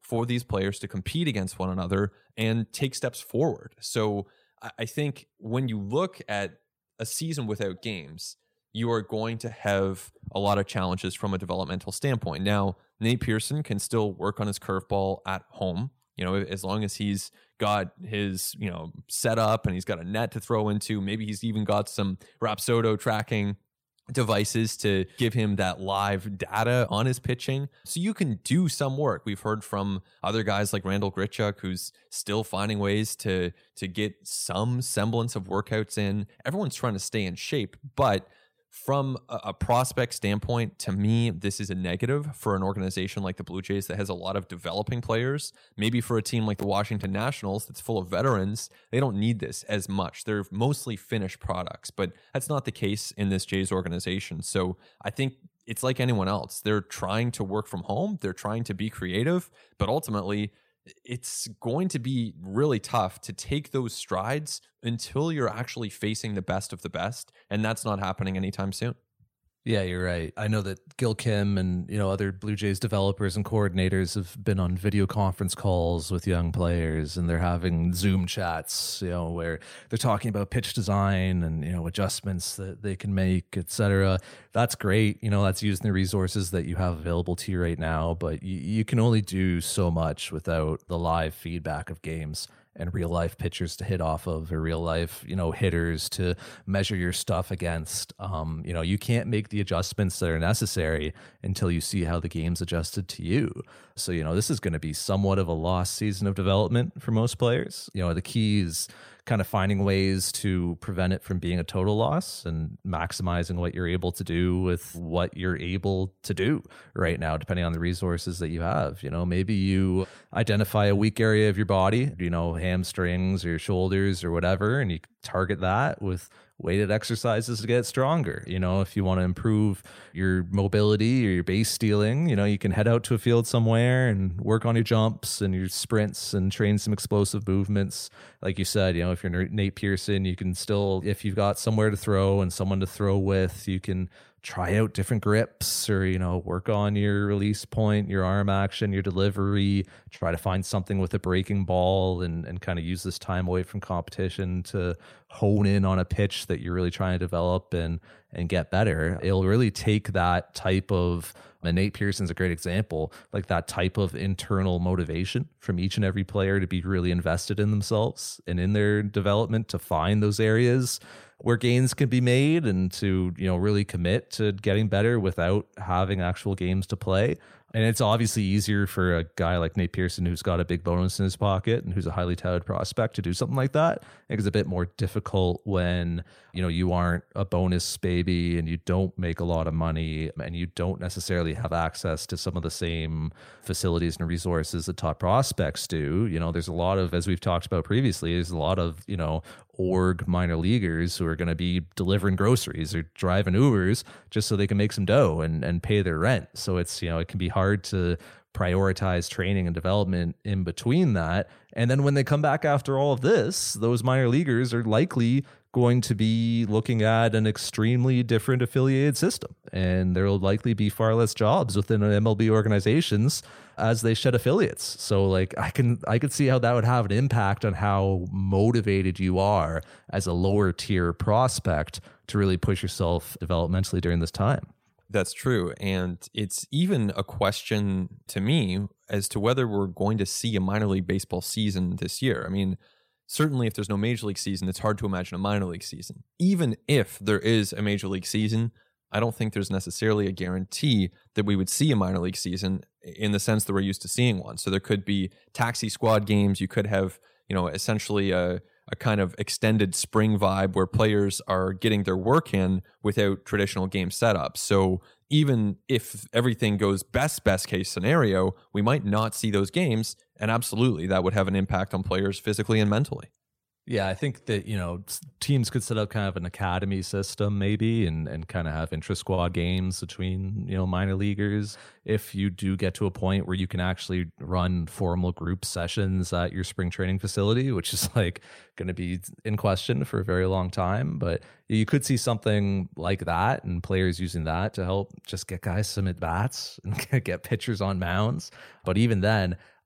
for these players to compete against one another and take steps forward. So I think when you look at a season without games, you are going to have a lot of challenges from a developmental standpoint. Now, Nate Pearson can still work on his curveball at home, you know, as long as he's got his, you know, set up and he's got a net to throw into. Maybe he's even got some Rapsodo tracking devices to give him that live data on his pitching. So you can do some work. We've heard from other guys like Randall Grichuk, who's still finding ways to to get some semblance of workouts in. Everyone's trying to stay in shape, but from a, a prospect standpoint, to me, this is a negative for an organization like the Blue Jays that has a lot of developing players. Maybe for a team like the Washington Nationals that's full of veterans, they don't need this as much. They're mostly finished products, but that's not the case in this Jays organization. So I think it's like anyone else. They're trying to work from home. They're trying to be creative, but ultimately it's going to be really tough to take those strides until you're actually facing the best of the best. And that's not happening anytime soon. Yeah, you're right. I know that Gil Kim and, you know, other Blue Jays developers and coordinators have been on video conference calls with young players, and they're having Zoom chats, you know, where they're talking about pitch design and, you know, adjustments that they can make, et cetera. That's great. You know, that's using the resources that you have available to you right now, but you, you can only do so much without the live feedback of games and real life pitchers to hit off of, or real life, you know, hitters to measure your stuff against. Um, you know, you can't make the adjustments that are necessary until you see how the game's adjusted to you. So, you know, this is going to be somewhat of a lost season of development for most players. You know, the key is kind of finding ways to prevent it from being a total loss and maximizing what you're able to do with what you're able to do right now, depending on the resources that you have. You know, maybe you identify a weak area of your body, you know, hamstrings or your shoulders or whatever, and you target that with weighted exercises to get stronger. You know, if you want to improve your mobility or your base stealing, you know, you can head out to a field somewhere and work on your jumps and your sprints and train some explosive movements. Like you said, you know, if you're Nate Pearson, you can still, if you've got somewhere to throw and someone to throw with, you can try out different grips, or, you know, work on your release point, your arm action, your delivery, try to find something with a breaking ball, and, and kind of use this time away from competition to hone in on a pitch that you're really trying to develop and, and get better. It'll really take that type of, and Nate Pearson's a great example, like that type of internal motivation from each and every player to be really invested in themselves and in their development, to find those areas where gains can be made, and to, you know, really commit to getting better without having actual games to play. And it's obviously easier for a guy like Nate Pearson, who's got a big bonus in his pocket and who's a highly touted prospect, to do something like that. I think it's a bit more difficult when, you know, you aren't a bonus baby and you don't make a lot of money and you don't necessarily have access to some of the same facilities and resources that top prospects do. You know, there's a lot of, as we've talked about previously, there's a lot of, you know, org minor leaguers who are going to be delivering groceries or driving Ubers just so they can make some dough and, and pay their rent. So it's, you know, it can be hard to prioritize training and development in between that. And then when they come back after all of this, those minor leaguers are likely going to be looking at an extremely different affiliated system, and there will likely be far less jobs within M L B organizations as they shed affiliates. So like I can I could see how that would have an impact on how motivated you are as a lower tier prospect to really push yourself developmentally during this time. That's true. And it's even a question to me as to whether we're going to see a minor league baseball season this year. I mean, certainly if there's no major league season, it's hard to imagine a minor league season. Even if there is a major league season, I don't think there's necessarily a guarantee that we would see a minor league season in the sense that we're used to seeing one. So there could be taxi squad games. You could have, you know, essentially a a kind of extended spring vibe where players are getting their work in without traditional game setups. So even if everything goes best, best case scenario, we might not see those games. And absolutely, that would have an impact on players physically and mentally. Yeah, I think that, you know, teams could set up kind of an academy system maybe, and, and kind of have intra-squad games between, you know, minor leaguers. If you do get to a point where you can actually run formal group sessions at your spring training facility, which is like going to be in question for a very long time. But you could see something like that, and players using that to help just get guys some at-bats and get pitchers on mounds. But even then,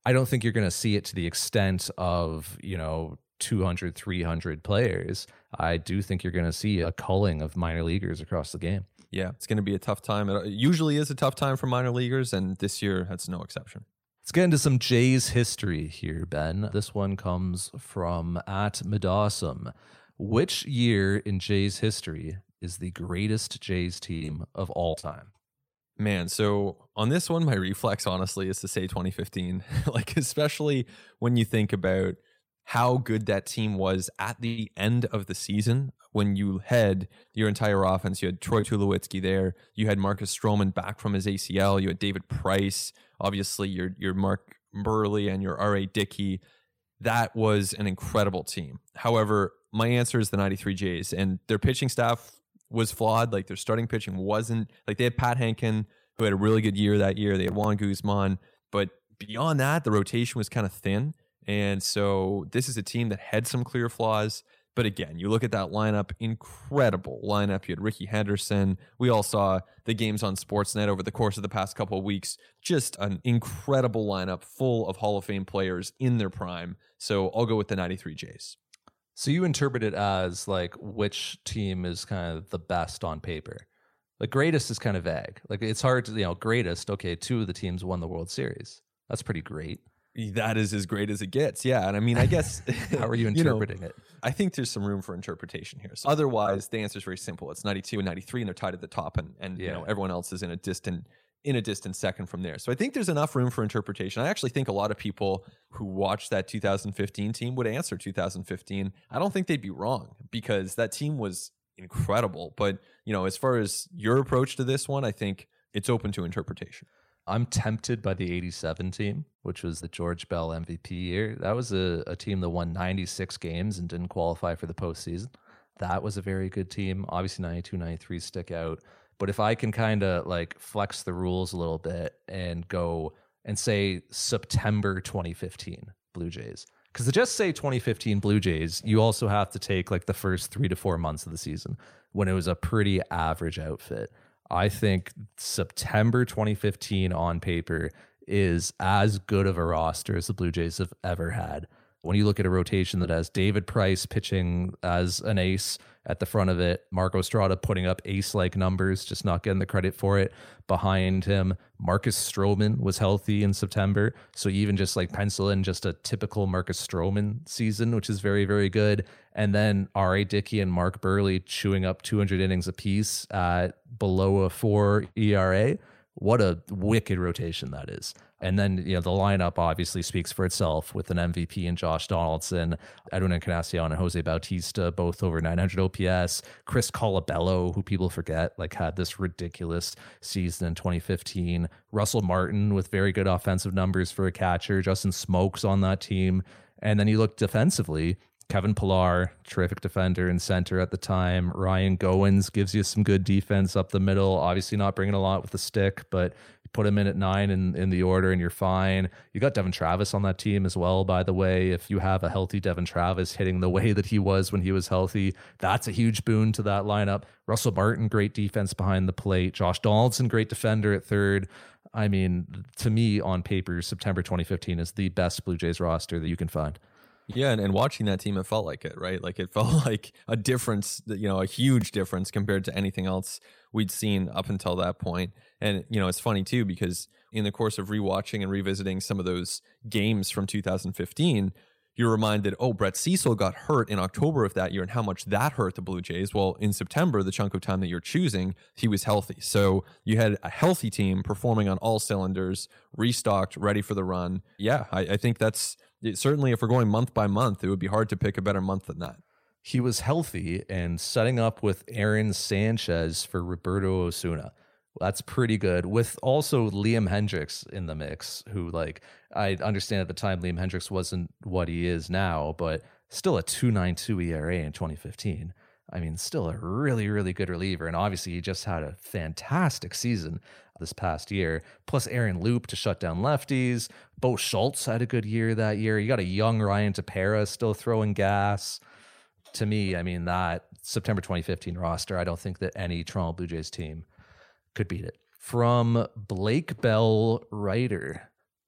I don't think you're going to see it to the extent of, you know, two hundred, three hundred players. I do think you're going to see a culling of minor leaguers across the game. Yeah, it's going to be a tough time. It usually is a tough time for minor leaguers, and this year that's no exception. Let's get into some Jays history here, Ben. This one comes from at Medawsome. Which year in Jays history is the greatest Jays team of all time? Man, so on this one, my reflex, honestly, is to say twenty fifteen. Like, especially when you think about how good that team was at the end of the season. When you had your entire offense, you had Troy Tulowitzki there, you had Marcus Stroman back from his A C L, you had David Price, obviously your your Mark Burley and your R A Dickey. That was an incredible team. However, my answer is the ninety-three Jays, and their pitching staff was flawed. Like, their starting pitching wasn't, like, they had Pat Henkin, who had a really good year that year. They had Juan Guzman, but beyond that, the rotation was kind of thin. And so this is a team that had some clear flaws. But again, you look at that lineup, incredible lineup. You had Ricky Henderson. We all saw the games on Sportsnet over the course of the past couple of weeks. Just an incredible lineup full of Hall of Fame players in their prime. So I'll go with the ninety-three Jays. So you interpret it as, like, which team is kind of the best on paper? Like, greatest is kind of vague. Like, it's hard to, you know, greatest, okay, two of the teams won the World Series. That's pretty great. That is as great as it gets. Yeah. And I mean, I guess. How are you interpreting you know, it? I think there's some room for interpretation here. So otherwise, the answer is very simple. It's ninety-two and ninety-three, and they're tied at the top, and, and yeah. you know, everyone else is in a distant in a distant second from there. So I think there's enough room for interpretation. I actually think a lot of people who watched that two thousand fifteen team would answer two thousand fifteen. I don't think they'd be wrong, because that team was incredible. But, you know, as far as your approach to this one, I think it's open to interpretation. I'm tempted by the eighty-seven team, which was the George Bell M V P year. That was a, a team that won ninety-six games and didn't qualify for the postseason. That was a very good team. Obviously, ninety-two, ninety-three stick out. But if I can kind of like flex the rules a little bit and go and say September twenty fifteen Blue Jays, because to just say twenty fifteen Blue Jays, you also have to take like the first three to four months of the season when it was a pretty average outfit. I think September twenty fifteen on paper is as good of a roster as the Blue Jays have ever had. When you look at a rotation that has David Price pitching as an ace at the front of it, Marco Estrada putting up ace-like numbers, just not getting the credit for it. Behind him, Marcus Stroman was healthy in September. So even just like pencil in just a typical Marcus Stroman season, which is very, very good. And then R A Dickey and Mark Burley chewing up two hundred innings apiece at below a four E R A. What a wicked rotation that is. And then, you know, the lineup obviously speaks for itself with an M V P in Josh Donaldson, Edwin Encarnacion and Jose Bautista, both over nine hundred O P S. Chris Colabello, who people forget, like had this ridiculous season in twenty fifteen. Russell Martin with very good offensive numbers for a catcher. Justin Smoke's on that team. And then you look defensively, Kevin Pillar, terrific defender in center at the time. Ryan Goins gives you some good defense up the middle. Obviously not bringing a lot with the stick, but put him in at nine in, in the order and you're fine. You got Devin Travis on that team as well, by the way. If you have a healthy Devin Travis hitting the way that he was when he was healthy, that's a huge boon to that lineup. Russell Martin, great defense behind the plate. Josh Donaldson, great defender at third. I mean, to me, on paper, September twenty fifteen is the best Blue Jays roster that you can find. Yeah, and, and watching that team, it felt like it, right? Like it felt like a difference, you know, a huge difference compared to anything else we'd seen up until that point. And, you know, it's funny too, because in the course of rewatching and revisiting some of those games from two thousand fifteen, you're reminded, oh, Brett Cecil got hurt in October of that year and how much that hurt the Blue Jays. Well, in September, the chunk of time that you're choosing, he was healthy. So you had a healthy team performing on all cylinders, restocked, ready for the run. Yeah, I, I think that's it, certainly if we're going month by month, it would be hard to pick a better month than that. He was healthy and setting up with Aaron Sanchez for Roberto Osuna. That's pretty good. With also Liam Hendriks in the mix, who, like, I understand at the time Liam Hendriks wasn't what he is now, but still a two point nine two E R A in twenty fifteen. I mean, still a really, really good reliever. And obviously he just had a fantastic season this past year. Plus Aaron Loop to shut down lefties. Bo Schultz had a good year that year. You got a young Ryan Tepera still throwing gas. To me, I mean, that September twenty fifteen roster, I don't think that any Toronto Blue Jays team could beat it. From Blake Bell Writer,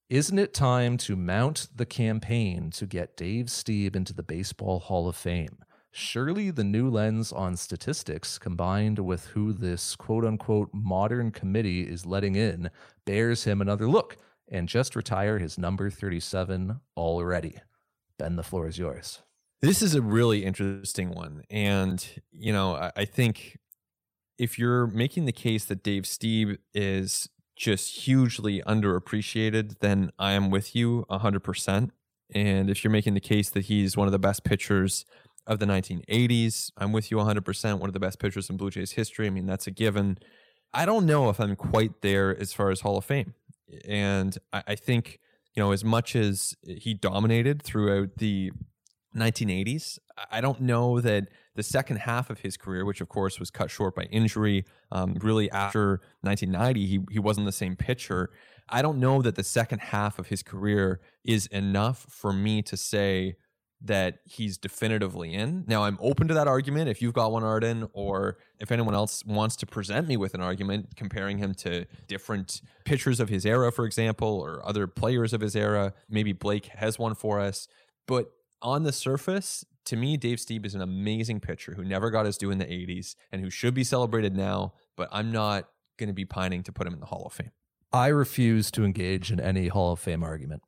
Isn't it time to mount the campaign to get Dave Stieb into the Baseball Hall of Fame? Surely the new lens on statistics, combined with who this quote-unquote modern committee is letting in, bears him another look and just retire his number thirty-seven already. Ben, the floor is yours. This is a really interesting one. And, you know, I, I think if you're making the case that Dave Stieb is just hugely underappreciated, then I am with you one hundred percent. And if you're making the case that he's one of the best pitchers of the nineteen eighties, I'm with you one hundred percent. One of the best pitchers in Blue Jays history. I mean, that's a given. I don't know if I'm quite there as far as Hall of Fame. And I, I think, you know, as much as he dominated throughout the nineteen eighties, I don't know that the second half of his career, which of course was cut short by injury, um, really after nineteen ninety, he, he wasn't the same pitcher. I don't know that the second half of his career is enough for me to say that he's definitively in. Now, I'm open to that argument if you've got one, Arden, or if anyone else wants to present me with an argument comparing him to different pitchers of his era, for example, or other players of his era. Maybe Blake has one for us. But on the surface, to me, Dave Stieb is an amazing pitcher who never got his due in the eighties and who should be celebrated now, but I'm not going to be pining to put him in the Hall of Fame. I refuse to engage in any Hall of Fame argument.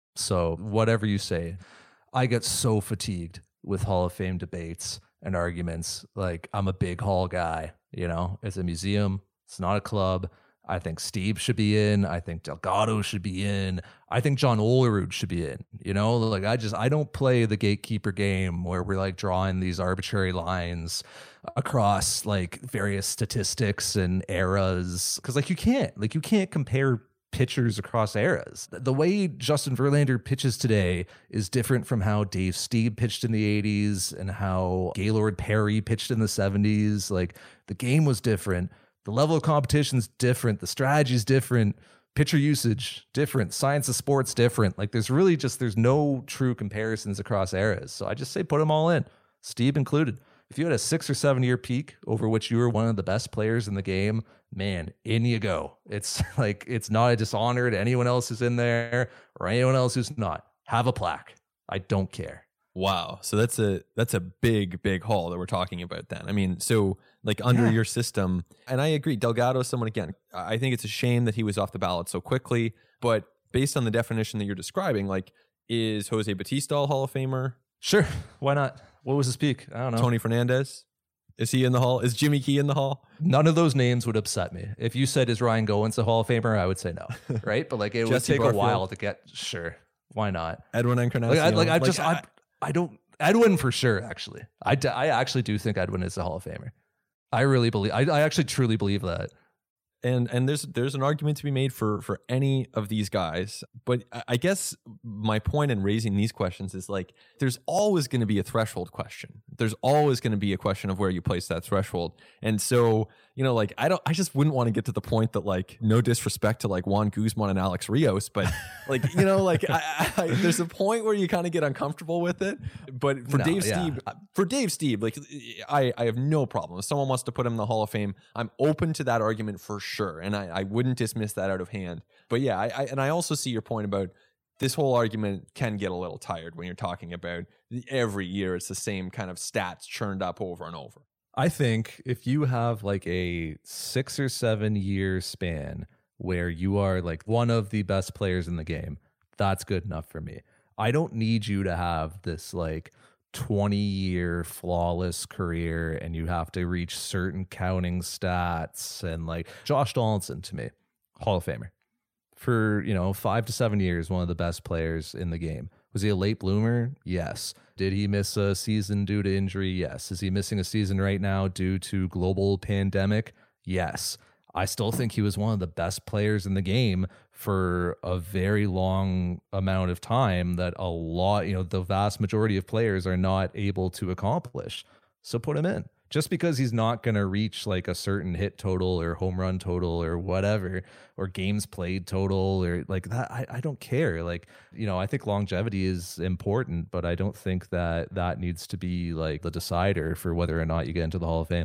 So whatever you say, I get so fatigued with Hall of Fame debates and arguments. Like, I'm a big Hall guy, you know, it's a museum. It's not a club. I think Stieb should be in. I think Delgado should be in. I think John Olerud should be in. You know, like I just, I don't play the gatekeeper game where we're like drawing these arbitrary lines across like various statistics and eras. Cause like you can't, like you can't compare pitchers across eras. The way Justin Verlander pitches today is different from how Dave Stieb pitched in the eighties and how Gaylord Perry pitched in the seventies. Like the game was different. The level of competition is different. The strategy is different. Pitcher usage, different. Science of sports, different. Like there's really just, there's no true comparisons across eras. So I just say put them all in, Stieb included. If you had a six or seven year peak over which you were one of the best players in the game, man, in you go. It's like, it's not a dishonor to anyone else who's in there or anyone else who's not. Have a plaque. I don't care. Wow. So that's a that's a big, big haul that we're talking about then. I mean, so like under Yeah. your system, and I agree, Delgado is someone, again, I think it's a shame that he was off the ballot so quickly, but based on the definition that you're describing, like, is Jose Bautista a Hall of Famer? Sure. Why not? What was his peak? I don't know. Tony Fernandez? Is he in the Hall? Is Jimmy Key in the Hall? None of those names would upset me. If you said, is Ryan Goins a Hall of Famer? I would say no. Right? But like, it would Jesse take Barfield? a while to get, sure. Why not? Edwin Encarnacion? Like, I, like, I just, I- I, I don't, Edwin for sure, actually. I, d- I actually do think Edwin is a Hall of Famer. I really believe, I, I actually truly believe that. And and there's there's an argument to be made for for any of these guys, but I I guess my point in raising these questions is like there's always going to be a threshold question. There's always going to be a question of where you place that threshold. And so, you know, like I don't I just wouldn't want to get to the point that, like, no disrespect to like Juan Guzman and Alex Rios, but like, you know, like I, I, there's a point where you kind of get uncomfortable with it. But for No, Dave yeah. Stieb, for Dave Stieb, like I I have no problem. If someone wants to put him in the Hall of Fame, I'm open to that argument for sure. And I, I wouldn't dismiss that out of hand. But yeah, I, I and I also see your point about this whole argument can get a little tired when you're talking about every year it's the same kind of stats churned up over and over. I think if you have like a six or seven year span where you are like one of the best players in the game, that's good enough for me. I don't need you to have this like twenty year flawless career and you have to reach certain counting stats. And like Josh Donaldson, to me, Hall of Famer for, you know, five to seven years, one of the best players in the game. Was he a late bloomer? Yes. Did he miss a season due to injury? Yes. Is he missing a season right now due to global pandemic? Yes. I still think he was one of the best players in the game for a very long amount of time that a lot, you know, the vast majority of players are not able to accomplish. So put him in. Just because he's not going to reach like a certain hit total or home run total or whatever, or games played total or like that, I, I don't care. Like, you know, I think longevity is important, but I don't think that that needs to be like the decider for whether or not you get into the Hall of Fame.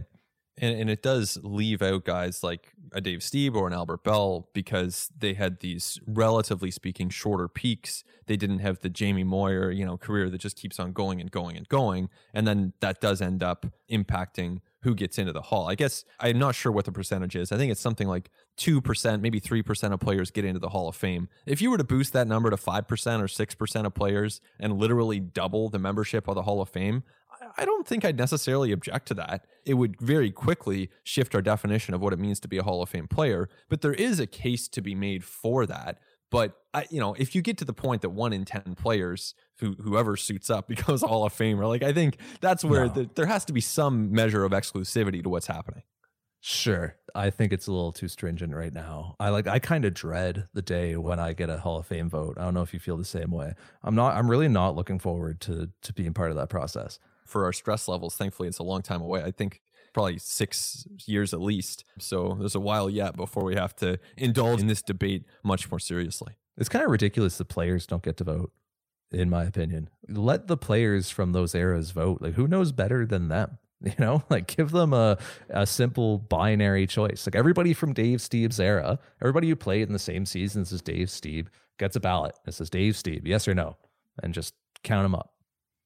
And, and it does leave out guys like a Dave Stieb or an Albert Bell because they had these, relatively speaking, shorter peaks. They didn't have the Jamie Moyer, you know, career that just keeps on going and going and going. And then that does end up impacting who gets into the Hall. I guess I'm not sure what the percentage is. I think it's something like two percent, maybe three percent of players get into the Hall of Fame. If you were to boost that number to five percent or six percent of players and literally double the membership of the Hall of Fame, I don't think I'd necessarily object to that. It would very quickly shift our definition of what it means to be a Hall of Fame player, but there is a case to be made for that. But I, you know, if you get to the point that one in ten players, who whoever suits up, becomes a Hall of Famer, like I think that's where No. the, there has to be some measure of exclusivity to what's happening. Sure. I think it's a little too stringent right now. I like I kind of dread the day when I get a Hall of Fame vote. I don't know if you feel the same way. I'm not I'm really not looking forward to to being part of that process. For our stress levels, thankfully it's a long time away. I think probably six years at least. So there's a while yet before we have to indulge in this debate much more seriously. It's kind of ridiculous the players don't get to vote, in my opinion. Let the players from those eras vote. Like, who knows better than them? You know, like give them a, a simple binary choice. Like everybody from Dave Stieb's era, everybody who played in the same seasons as Dave Stieb gets a ballot. It says Dave Stieb, yes or no, and just count them up.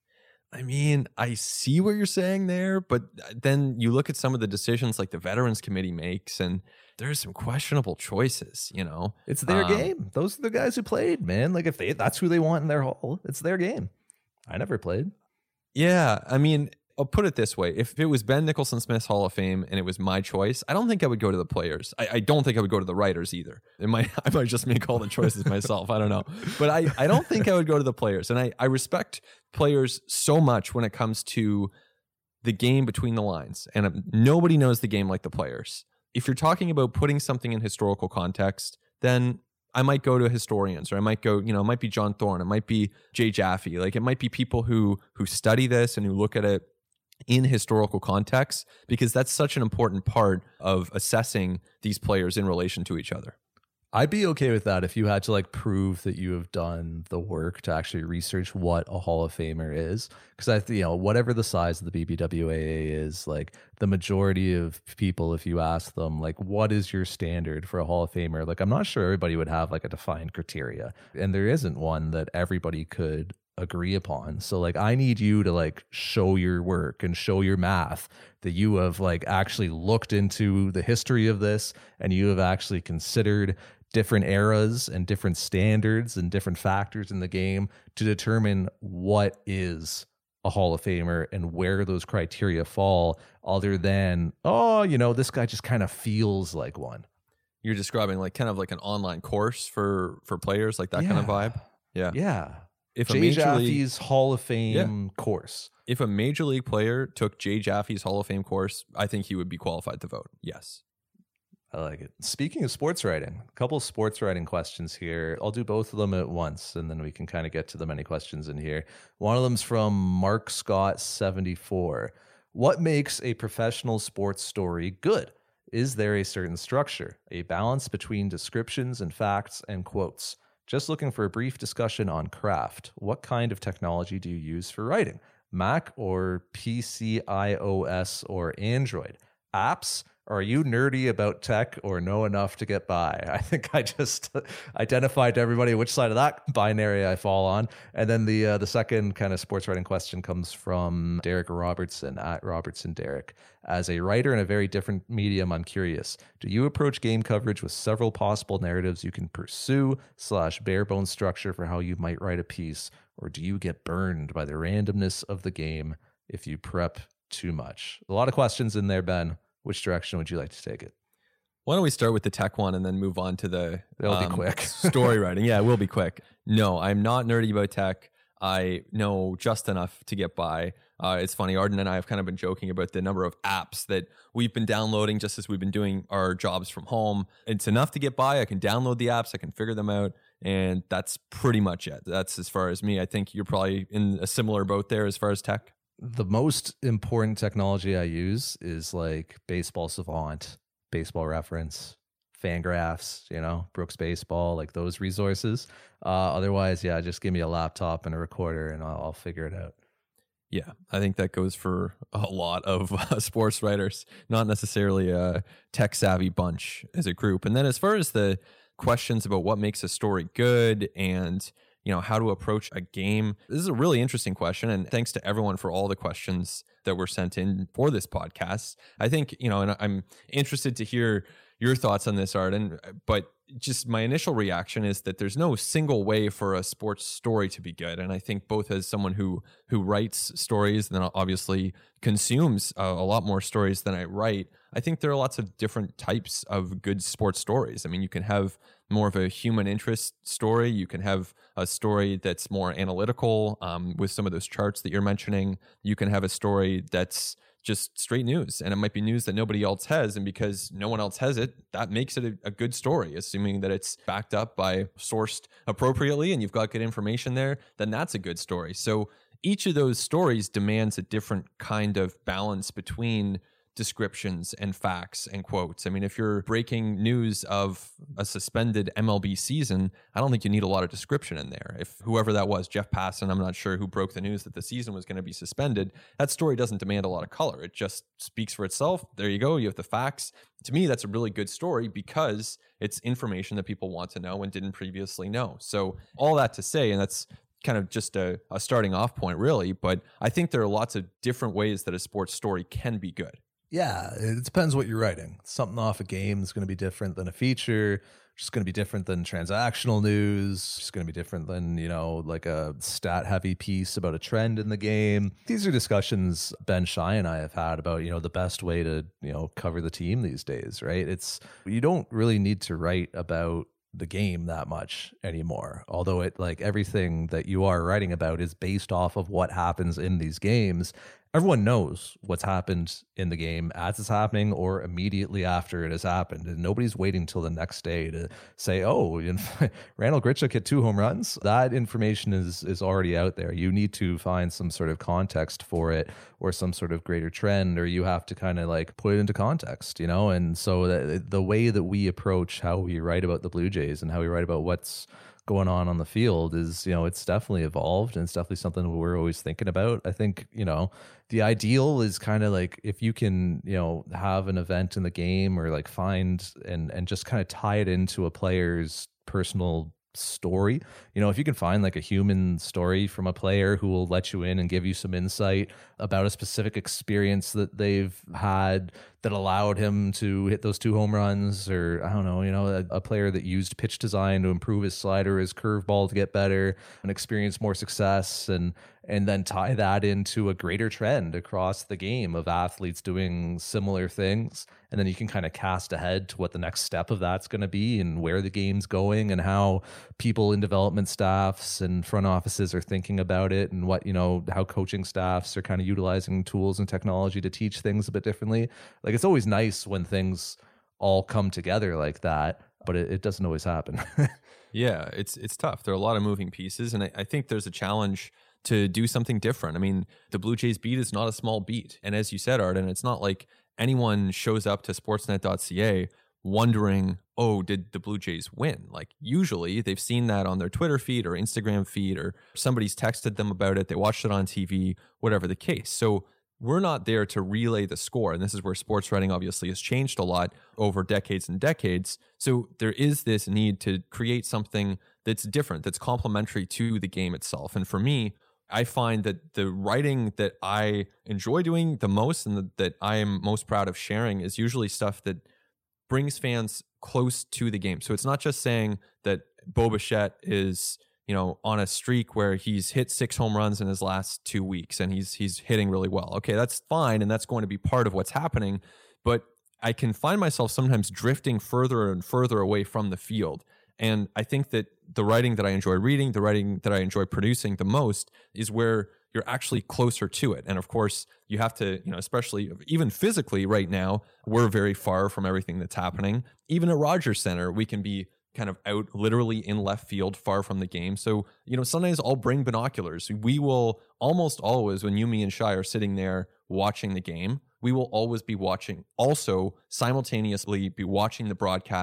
I mean, I see what you're saying there, but then you look at some of the decisions like the Veterans Committee makes, and there's some questionable choices, you know? It's their Um, game. Those are the guys who played, man. Like if they that's who they want in their hall, it's their game. I never played. Yeah, I mean, I'll put it this way. If it was Ben Nicholson Smith's Hall of Fame and it was my choice, I don't think I would go to the players. I, I don't think I would go to the writers either. It might I might just make all the choices myself. I don't know. But I, I don't think I would go to the players. And I, I respect players so much when it comes to the game between the lines. And um, nobody knows the game like the players. If you're talking about putting something in historical context, then I might go to historians, or I might go, you know, it might be John Thorne, it might be Jay Jaffe. Like it might be people who who study this and who look at it in historical context, because that's such an important part of assessing these players in relation to each other. I'd be okay with that if you had to like prove that you have done the work to actually research what a Hall of Famer is. Because I, you know, whatever the size of the B B W A A is, like the majority of people, if you ask them, like, what is your standard for a Hall of Famer? Like, I'm not sure everybody would have like a defined criteria, and there isn't one that everybody could agree upon. So like I need you to like show your work and show your math that you have like actually looked into the history of this, and you have actually considered different eras and different standards and different factors in the game to determine what is a Hall of Famer and where those criteria fall, other than, oh, you know, this guy just kind of feels like one. You're describing like kind of like an online course for for players, like that kind of vibe. Yeah. Yeah. If a Jay major league, Jaffe's Hall of Fame course. if a major league player took Jay Jaffe's Hall of Fame course, I think he would be qualified to vote. Yes. I like it. Speaking of sports writing, a couple of sports writing questions here. I'll do both of them at once, and then we can kind of get to the many questions in here. One of them's from Mark Scott seventy-four. What makes a professional sports story good? Is there a certain structure, a balance between descriptions and facts and quotes? Just looking for a brief discussion on craft. What kind of technology do you use for writing? Mac or P C, iOS or Android? Apps? Are you nerdy about tech or know enough to get by? I think I just identified to everybody which side of that binary I fall on. And then the uh, the second kind of sports writing question comes from Derek Robertson at Robertson Derek. As a writer in a very different medium, I'm curious, do you approach game coverage with several possible narratives you can pursue slash bare bones structure for how you might write a piece? Or do you get burned by the randomness of the game if you prep too much? A lot of questions in there, Ben. Which direction would you like to take it? Why don't we start with the tech one and then move on to the It'll be um, quick. story writing? Yeah, it will be quick. No, I'm not nerdy about tech. I know just enough to get by. Uh, it's funny, Arden and I have kind of been joking about the number of apps that we've been downloading just as we've been doing our jobs from home. It's enough to get by. I can download the apps, I can figure them out, and that's pretty much it. That's as far as me. I think you're probably in a similar boat there as far as tech. The most important technology I use is like Baseball Savant, Baseball Reference, Fangraphs, you know, Brooks Baseball, like those resources. Uh, otherwise, yeah, just give me a laptop and a recorder and I'll, I'll figure it out. Yeah, I think that goes for a lot of uh, sports writers, not necessarily a tech savvy bunch as a group. And then as far as the questions about what makes a story good and you know how to approach a game, this is a really interesting question. And thanks to everyone for all the questions that were sent in for this podcast. I think, you know, and I'm interested to hear your thoughts on this, Arden, but just my initial reaction is that there's no single way for a sports story to be good. And I think both as someone who who writes stories and then obviously consumes a, a lot more stories than I write, I think there are lots of different types of good sports stories. I mean, you can have more of a human interest story. You can have a story that's more analytical um, with some of those charts that you're mentioning. You can have a story that's just straight news, and it might be news that nobody else has, and because no one else has it, that makes it a, a good story, assuming that it's backed up by sourced appropriately and you've got good information there, then that's a good story. So each of those stories demands a different kind of balance between descriptions and facts and quotes. I mean, if you're breaking news of a suspended M L B season, I don't think you need a lot of description in there. If whoever that was, Jeff Passan, I'm not sure who broke the news that the season was going to be suspended, that story doesn't demand a lot of color. It just speaks for itself. There you go. You have the facts. To me, that's a really good story because it's information that people want to know and didn't previously know. So all that to say, and that's kind of just a, a starting off point really, but I think there are lots of different ways that a sports story can be good. Yeah, it depends what you're writing. Something off a game is going to be different than a feature. Just going to be different than transactional news. Just going to be different than, you know, like a stat heavy piece about a trend in the game. These are discussions Ben Shai and I have had about, you know, the best way to, you know, cover the team these days, right? It's, you don't really need to write about the game that much anymore. Although it, like, everything that you are writing about is based off of what happens in these games. Everyone knows what's happened in the game as it's happening or immediately after it has happened. And nobody's waiting till the next day to say, oh, you know, Randal Grichuk hit two home runs. That information is is already out there. You need to find some sort of context for it or some sort of greater trend, or you have to kind of like put it into context, you know? And so that, the way that we approach how we write about the Blue Jays and how we write about what's going on on the field is, you know, it's definitely evolved and it's definitely something we're always thinking about. I think, you know, the ideal is kind of like if you can, you know, have an event in the game or like find and and just kind of tie it into a player's personal story. You know, if you can find like a human story from a player who will let you in and give you some insight about a specific experience that they've had that allowed him to hit those two home runs, or I don't know, you know, a, a player that used pitch design to improve his slider, his curveball to get better and experience more success, and and then tie that into a greater trend across the game of athletes doing similar things. And then you can kind of cast ahead to what the next step of that's going to be and where the game's going and how people in development staffs and front offices are thinking about it, and what, you know, how coaching staffs are kind of utilizing tools and technology to teach things a bit differently. Like, it's always nice when things all come together like that, but it, it doesn't always happen. Yeah, it's it's tough. There are a lot of moving pieces, and I, I think there's a challenge to do something different. I mean, the Blue Jays beat is not a small beat. And as you said, Arden, it's not like anyone shows up to sportsnet dot c a wondering, oh, did the Blue Jays win? Like, usually they've seen that on their Twitter feed or Instagram feed, or somebody's texted them about it. They watched it on T V, whatever the case. So we're not there to relay the score. And this is where sports writing obviously has changed a lot over decades and decades. So there is this need to create something that's different, that's complementary to the game itself. And for me, I find that the writing that I enjoy doing the most and the, that I am most proud of sharing is usually stuff that brings fans close to the game. So it's not just saying that Bo Bichette is, you know, on a streak where he's hit six home runs in his last two weeks and he's he's hitting really well. Okay, that's fine, and that's going to be part of what's happening. But I can find myself sometimes drifting further and further away from the field. And I think that the writing that I enjoy reading, the writing that I enjoy producing the most is where you're actually closer to it. And of course, you have to, you know, especially even physically right now, we're very far from everything that's happening. Even at Rogers Center, we can be kind of out literally in left field, far from the game. So, you know, sometimes I'll bring binoculars. We will almost always, when you, me, and Shai are sitting there watching the game, we will always be watching, also simultaneously be watching the broadcast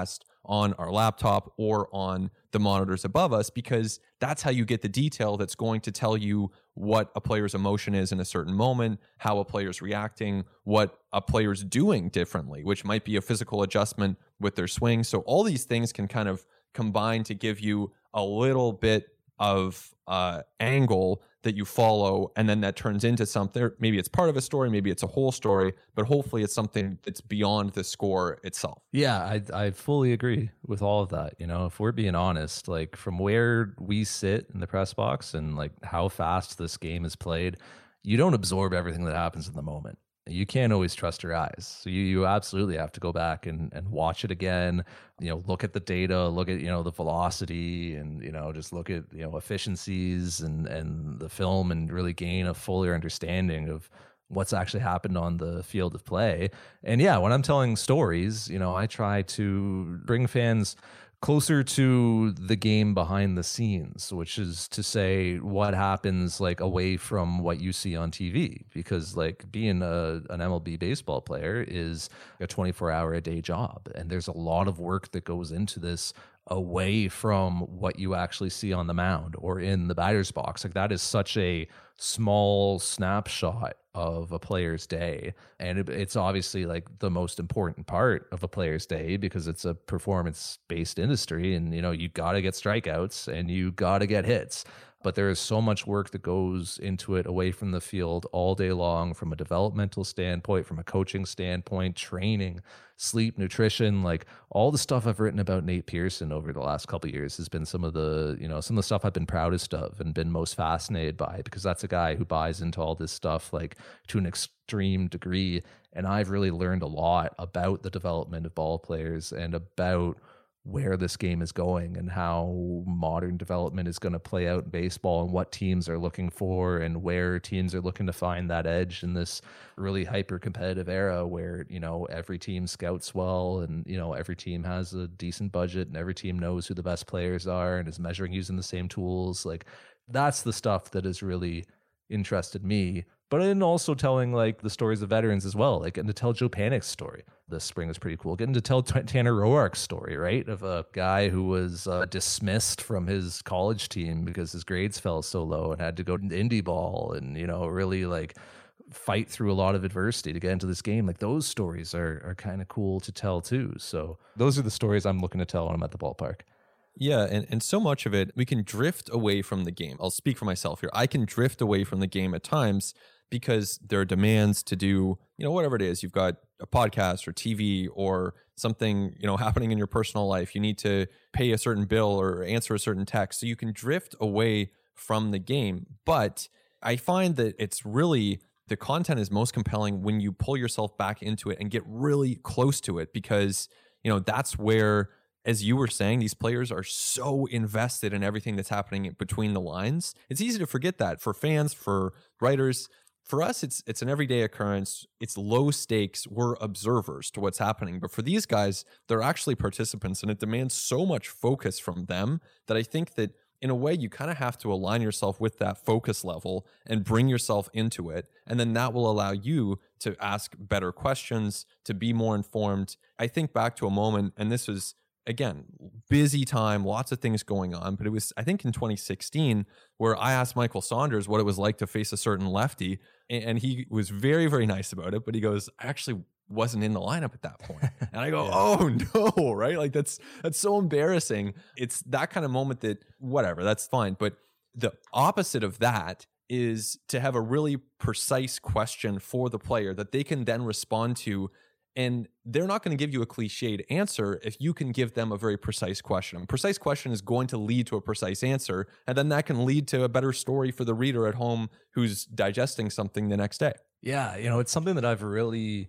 on our laptop or on the monitors above us, because that's how you get the detail that's going to tell you what a player's emotion is in a certain moment, how a player's reacting, what a player's doing differently, which might be a physical adjustment with their swing. So all these things can kind of combine to give you a little bit of uh, angle that you follow, and then that turns into something. Maybe it's part of a story, maybe it's a whole story, but hopefully it's something that's beyond the score itself. Yeah, I I fully agree with all of that. You know, if we're being honest, like from where we sit in the press box and like how fast this game is played, you don't absorb everything that happens in the moment. You can't always trust your eyes. So you, you absolutely have to go back and, and watch it again, you know, look at the data, look at, you know, the velocity and, you know, just look at, you know, efficiencies and, and the film and really gain a fuller understanding of what's actually happened on the field of play. And yeah, when I'm telling stories, you know, I try to bring fans closer to the game behind the scenes, which is to say what happens like away from what you see on T V, because like being a, an M L B baseball player is a twenty-four hour a day job. And there's a lot of work that goes into this away from what you actually see on the mound or in the batter's box. Like that is such a small snapshot of a player's day, and it, it's obviously like the most important part of a player's day because it's a performance based industry, and you know you got to get strikeouts and you got to get hits, but there is so much work that goes into it away from the field all day long, from a developmental standpoint, from a coaching standpoint, training, sleep, nutrition, like all the stuff I've written about Nate Pearson over the last couple of years has been some of the, you know, some of the stuff I've been proudest of and been most fascinated by, because that's a guy who buys into all this stuff like to an extreme degree. And I've really learned a lot about the development of ball players and about where this game is going and how modern development is going to play out in baseball and what teams are looking for and where teams are looking to find that edge in this really hyper competitive era where, you know, every team scouts well and, you know, every team has a decent budget and every team knows who the best players are and is measuring using the same tools. Like that's the stuff that has really interested me. But in also telling like the stories of veterans as well, like getting to tell Joe Panik's story this spring was pretty cool. Getting to tell T- Tanner Roark's story, right, of a guy who was uh, dismissed from his college team because his grades fell so low and had to go to indie ball and, you know, really like fight through a lot of adversity to get into this game. Like those stories are are kind of cool to tell too. So those are the stories I'm looking to tell when I'm at the ballpark. Yeah, and, and so much of it, we can drift away from the game. I'll speak for myself here. I can drift away from the game at times because there are demands to do, you know, whatever it is. You've got a podcast or T V or something, you know, happening in your personal life. You need to pay a certain bill or answer a certain text. So you can drift away from the game. But I find that it's really, the content is most compelling when you pull yourself back into it and get really close to it, because, you know, that's where, as you were saying, these players are so invested in everything that's happening between the lines. It's easy to forget that for fans, for writers. For us, it's it's an everyday occurrence. It's low stakes. We're observers to what's happening. But for these guys, they're actually participants, and it demands so much focus from them that I think that in a way you kind of have to align yourself with that focus level and bring yourself into it. And then that will allow you to ask better questions, to be more informed. I think back to a moment, and this was, again, busy time, lots of things going on. But it was, I think in twenty sixteen, where I asked Michael Saunders what it was like to face a certain lefty. And he was very, very nice about it. But he goes, I actually wasn't in the lineup at that point. And I go, yeah. Oh no, right? Like that's, that's so embarrassing. It's that kind of moment that whatever, that's fine. But the opposite of that is to have a really precise question for the player that they can then respond to. And they're not going to give you a cliched answer if you can give them a very precise question. A precise question is going to lead to a precise answer, and then that can lead to a better story for the reader at home who's digesting something the next day. Yeah, you know, it's something that I've really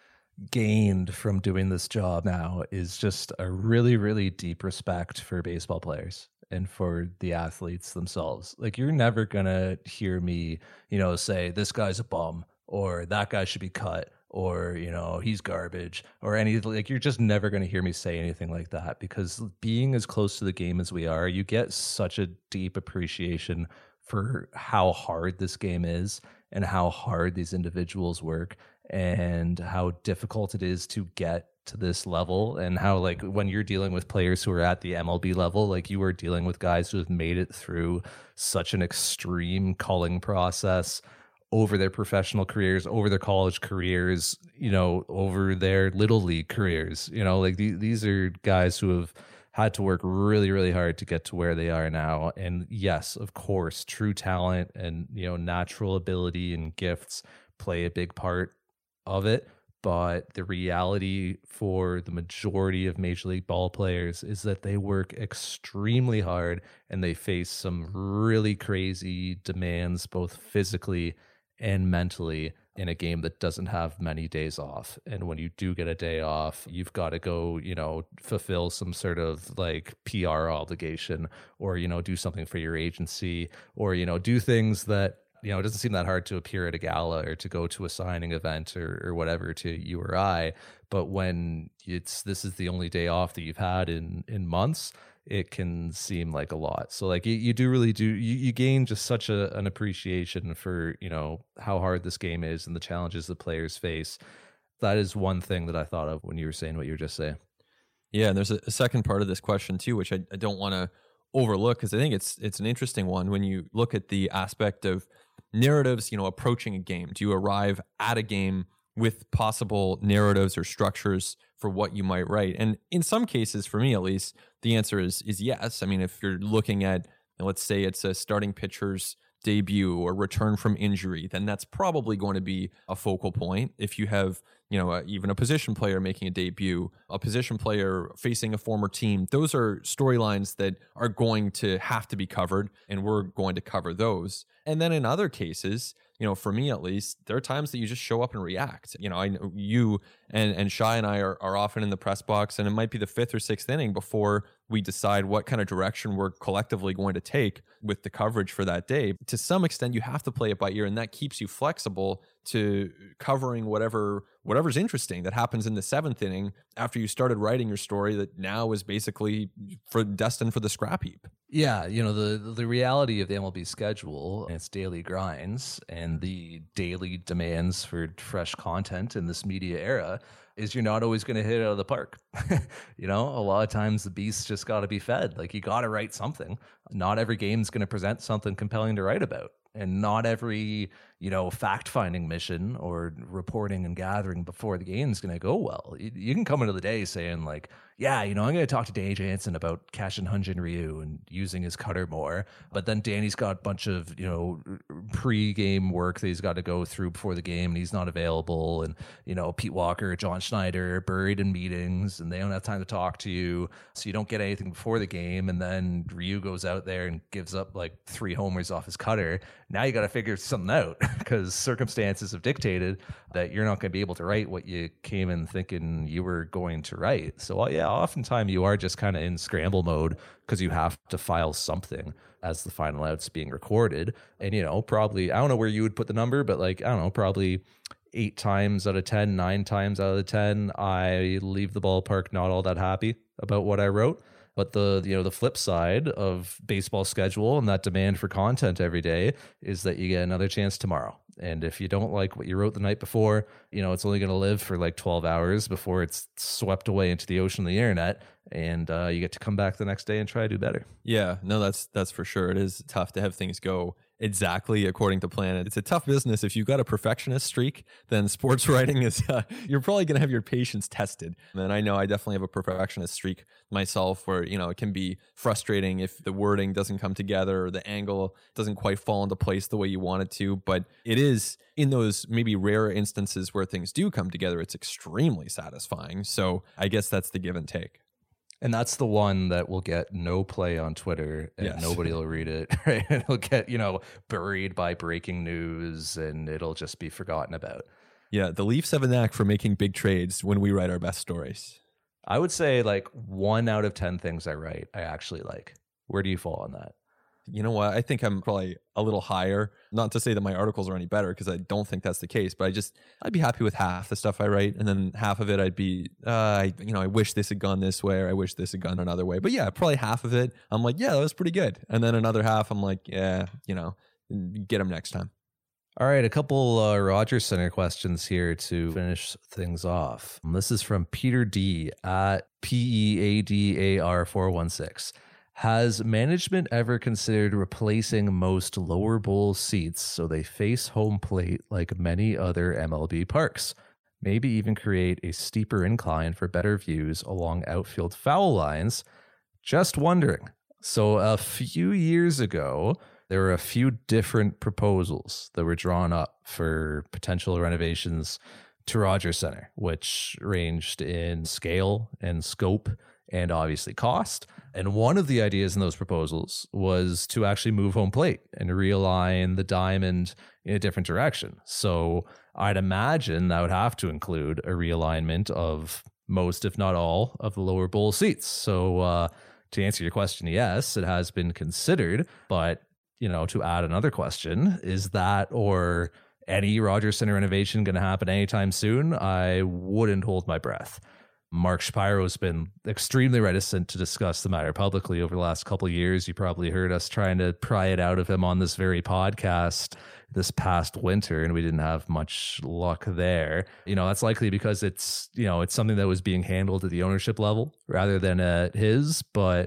gained from doing this job now is just a really, really deep respect for baseball players and for the athletes themselves. Like you're never going to hear me, you know, say this guy's a bum or that guy should be cut, or, you know, he's garbage, or any, like, you're just never going to hear me say anything like that, because being as close to the game as we are, you get such a deep appreciation for how hard this game is and how hard these individuals work and how difficult it is to get to this level, and how like when you're dealing with players who are at the M L B level, like you are dealing with guys who have made it through such an extreme culling process over their professional careers, over their college careers, you know, over their little league careers. You know, like these, these are guys who have had to work really, really hard to get to where they are now. And yes, of course, true talent and, you know, natural ability and gifts play a big part of it. But the reality for the majority of Major League ball players is that they work extremely hard and they face some really crazy demands, both physically and mentally, in a game that doesn't have many days off. And when you do get a day off, you've got to go, you know, fulfill some sort of like P R obligation, or, you know, do something for your agency, or, you know, do things that, you know, it doesn't seem that hard to appear at a gala or to go to a signing event or, or whatever to you or I. But when it's, this is the only day off that you've had in, in months, it can seem like a lot. So like you, you do really do, you, you gain just such a, an appreciation for, you know, how hard this game is and the challenges that players face. That is one thing that I thought of when you were saying what you were just saying. Yeah. And there's a, a second part of this question too, which I, I don't want to overlook, because I think it's, it's an interesting one when you look at the aspect of narratives, you know, approaching a game. Do you arrive at a game with possible narratives or structures for what you might write? And in some cases, for me at least, the answer is is yes. I mean, if you're looking at, let's say it's a starting pitcher's debut or return from injury, then that's probably going to be a focal point. If you have, you know, uh, even a position player making a debut, a position player facing a former team, those are storylines that are going to have to be covered, and we're going to cover those. And then in other cases, you know, for me at least, there are times that you just show up and react. You know, I know you and and Shai and I are, are often in the press box, and it might be the fifth or sixth inning before we decide what kind of direction we're collectively going to take with the coverage for that day. To some extent, you have to play it by ear, and that keeps you flexible to covering whatever whatever's interesting that happens in the seventh inning after you started writing your story that now is basically for destined for the scrap heap. Yeah, you know, the the reality of the M L B schedule and its daily grinds and the daily demands for fresh content in this media era is you're not always going to hit it out of the park. You know, a lot of times the beast's just got to be fed. Like, you got to write something. Not every game's going to present something compelling to write about. And not every, you know, fact-finding mission or reporting and gathering before the game is going to go well. You, you can come into the day saying like, yeah, you know, I'm going to talk to Danny Jansen about catching Hyun-Jin Ryu and using his cutter more. But then Danny's got a bunch of, you know, pre-game work that he's got to go through before the game, and he's not available. And, you know, Pete Walker, John Schneider, buried in meetings, and they don't have time to talk to you. So you don't get anything before the game. And then Ryu goes out there and gives up like three homers off his cutter. Now you got to figure something out because circumstances have dictated that you're not going to be able to write what you came in thinking you were going to write. So yeah, oftentimes you are just kind of in scramble mode because you have to file something as the final out's being recorded. And, you know, probably, I don't know where you would put the number, but like, I don't know, probably eight times out of ten, nine times out of the ten, I leave the ballpark not all that happy about what I wrote. But the, you know, the flip side of baseball schedule and that demand for content every day is that you get another chance tomorrow. And if you don't like what you wrote the night before, you know, it's only going to live for like twelve hours before it's swept away into the ocean of the internet. And uh, you get to come back the next day and try to do better. Yeah, no, that's that's for sure. It is tough to have things go exactly according to plan. It's a tough business. If you've got a perfectionist streak, then sports writing is, uh, you're probably going to have your patience tested. And I know I definitely have a perfectionist streak myself where, you know, it can be frustrating if the wording doesn't come together or the angle doesn't quite fall into place the way you want it to. But it is in those maybe rare instances where things do come together, it's extremely satisfying. So I guess that's the give and take. And that's the one that will get no play on Twitter, and yes, nobody will read it, right? And it'll get, you know, buried by breaking news, and it'll just be forgotten about. Yeah, the Leafs have a knack for making big trades when we write our best stories. I would say like one out of ten things I write, I actually like. Where do you fall on that? You know what? I think I'm probably a little higher. Not to say that my articles are any better, because I don't think that's the case. But I just, I'd be happy with half the stuff I write, and then half of it I'd be, uh, I, you know, I wish this had gone this way, or I wish this had gone another way. But yeah, probably half of it, I'm like, yeah, that was pretty good. And then another half, I'm like, yeah, you know, get them next time. All right, a couple uh, Rogers Center questions here to finish things off. This is from Peter D at P E A D A R four one six. Has management ever considered replacing most lower bowl seats so they face home plate like many other M L B parks? Maybe even create a steeper incline for better views along outfield foul lines? Just wondering. So a few years ago, there were a few different proposals that were drawn up for potential renovations to Rogers Center, which ranged in scale and scope and obviously cost. And one of the ideas in those proposals was to actually move home plate and realign the diamond in a different direction. So I'd imagine that would have to include a realignment of most, if not all, of the lower bowl seats. So uh, to answer your question, yes, it has been considered, but you know, to add another question, is that or any Rogers Center renovation going to happen anytime soon? I wouldn't hold my breath. Mark Shapiro has been extremely reticent to discuss the matter publicly over the last couple of years. You probably heard us trying to pry it out of him on this very podcast this past winter, and we didn't have much luck there. You know, that's likely because it's, you know, it's something that was being handled at the ownership level rather than at his, but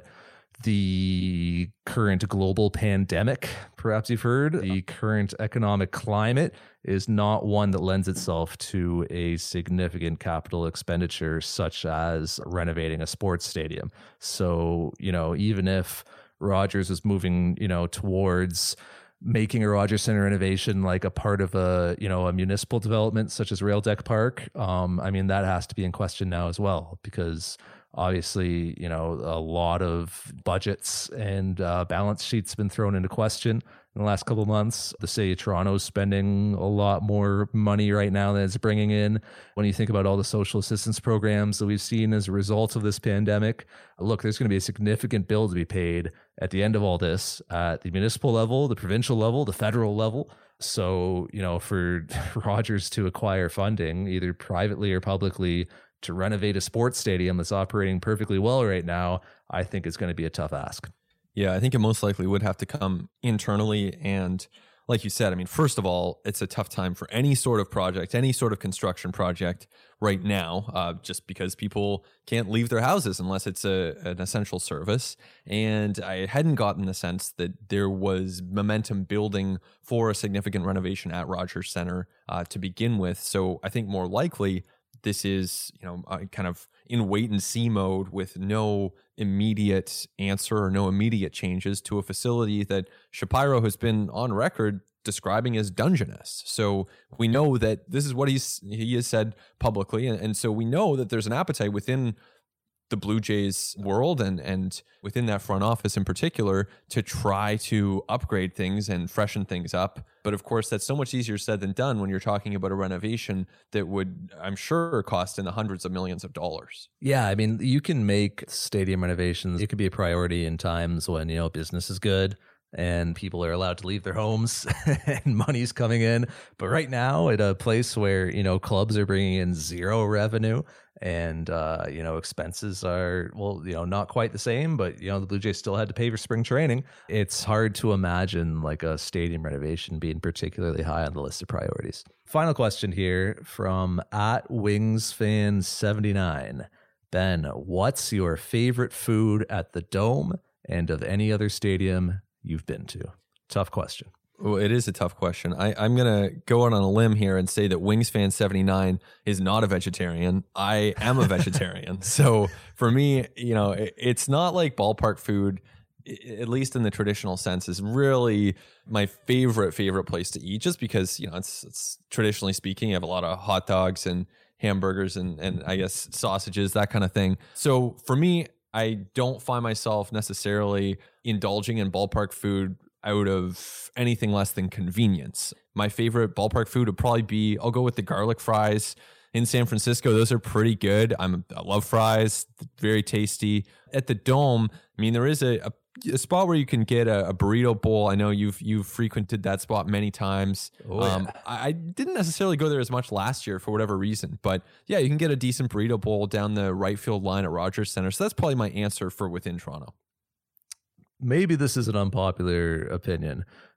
the current global pandemic, perhaps you've heard, the current economic climate is not one that lends itself to a significant capital expenditure such as renovating a sports stadium. So, you know, even if Rogers is moving, you know, towards making a Rogers Center renovation like a part of a, you know, a municipal development such as Rail Deck Park, um, I mean, that has to be in question now as well, because obviously, you know, a lot of budgets and uh, balance sheets have been thrown into question in the last couple of months. The city of Toronto is spending a lot more money right now than it's bringing in. When you think about all the social assistance programs that we've seen as a result of this pandemic, look, there's going to be a significant bill to be paid at the end of all this at the municipal level, the provincial level, the federal level. So, you know, for Rogers to acquire funding, either privately or publicly, to renovate a sports stadium that's operating perfectly well right now, I think is going to be a tough ask. Yeah, I think it most likely would have to come internally. And like you said, I mean, first of all, it's a tough time for any sort of project, any sort of construction project right now, uh, just because people can't leave their houses unless it's a, an essential service. And I hadn't gotten the sense that there was momentum building for a significant renovation at Rogers Center uh, to begin with. So I think more likely this is, you know, uh, kind of in wait and see mode with no immediate answer or no immediate changes to a facility that Shapiro has been on record describing as Dungeness. So we know that this is what he's he has said publicly, and, and so we know that there's an appetite within the Blue Jays world and and within that front office in particular to try to upgrade things and freshen things up. But of course, that's so much easier said than done when you're talking about a renovation that would, I'm sure, cost in the hundreds of millions of dollars. Yeah, I mean, you can make stadium renovations. It could be a priority in times when, you know, business is good and people are allowed to leave their homes and money's coming in. But right now, at a place where, you know, clubs are bringing in zero revenue and, uh, you know, expenses are, well, you know, not quite the same, but, you know, the Blue Jays still had to pay for spring training. It's hard to imagine like a stadium renovation being particularly high on the list of priorities. Final question here from at Wingsfan seventy-nine. Ben, what's your favorite food at the Dome and of any other stadium you've been to? Tough question. Well, it is a tough question. I, I'm going to go out on a limb here and say that Wingsfan seventy-nine is not a vegetarian. I am a vegetarian. So for me, you know, it, it's not like ballpark food, at least in the traditional sense, is really my favorite, favorite place to eat, just because, you know, it's, it's traditionally speaking, you have a lot of hot dogs and hamburgers and, and I guess sausages, that kind of thing. So for me, I don't find myself necessarily indulging in ballpark food out of anything less than convenience. My favorite ballpark food would probably be, I'll go with the garlic fries in San Francisco. Those are pretty good. I'm, I love fries, very tasty. At the Dome, I mean, there is a, a, a spot where you can get a, a burrito bowl. I know you've you've frequented that spot many times. Oh, yeah. um, I, I didn't necessarily go there as much last year for whatever reason, but yeah, you can get a decent burrito bowl down the right field line at Rogers Center. So that's probably my answer for within Toronto. Maybe this is an unpopular opinion,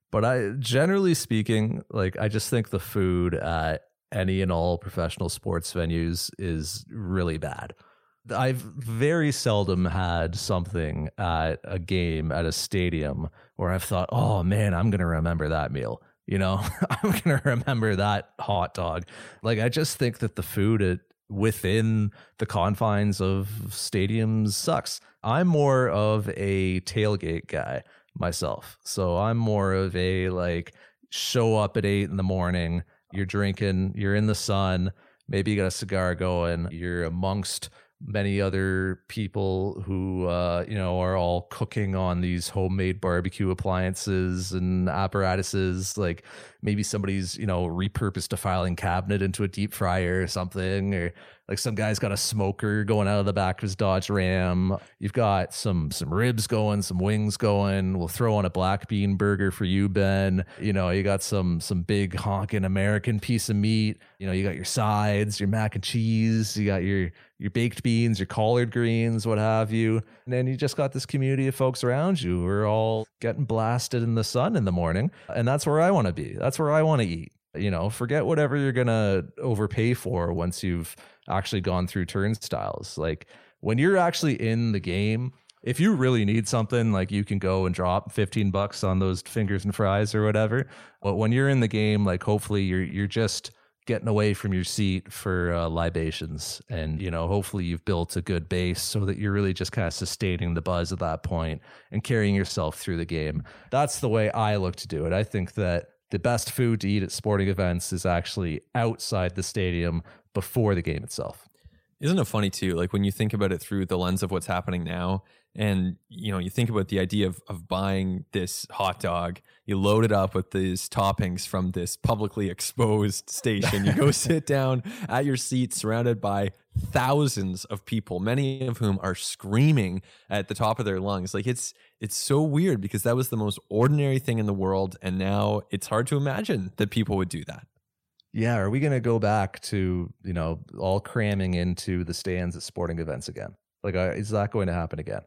But I, generally speaking, like I just think the food at any and all professional sports venues is really bad. I've very seldom had something at a game at a stadium where I've thought, oh man, I'm going to remember that meal. You know, I'm going to remember that hot dog. Like, I just think that the food at, within the confines of stadiums sucks. I'm more of a tailgate guy myself. So I'm more of a like show up at eight in the morning, you're drinking, you're in the sun, maybe you got a cigar going, you're amongst many other people who, uh, you know, are all cooking on these homemade barbecue appliances and apparatuses. Like maybe somebody's, you know, repurposed a filing cabinet into a deep fryer or something, or like some guy's got a smoker going out of the back of his Dodge Ram. You've got some some ribs going, some wings going. We'll throw on a black bean burger for you, Ben. You know, you got some some big honking American piece of meat. You know, you got your sides, your mac and cheese. You got your your baked beans, your collard greens, what have you. And then you just got this community of folks around you who are all getting blasted in the sun in the morning. And that's where I want to be. That's where I want to eat. You know, forget whatever you're going to overpay for once you've actually gone through turnstiles. Like when you're actually in the game, if you really need something, like you can go and drop fifteen bucks on those fingers and fries or whatever. But when you're in the game, like hopefully you're you're just getting away from your seat for uh, libations, and you know, hopefully you've built a good base so that you're really just kind of sustaining the buzz at that point and carrying yourself through the game. That's the way I look to do it. I think that the best food to eat at sporting events is actually outside the stadium before the game itself. Isn't it funny too? Like when you think about it through the lens of what's happening now, and you know, you think about the idea of of buying this hot dog, you load it up with these toppings from this publicly exposed station. You go sit down at your seat, surrounded by thousands of people, many of whom are screaming at the top of their lungs. Like it's it's so weird because that was the most ordinary thing in the world, and now it's hard to imagine that people would do that. Yeah, are we going to go back to, you know, all cramming into the stands at sporting events again? Like, uh, is that going to happen again?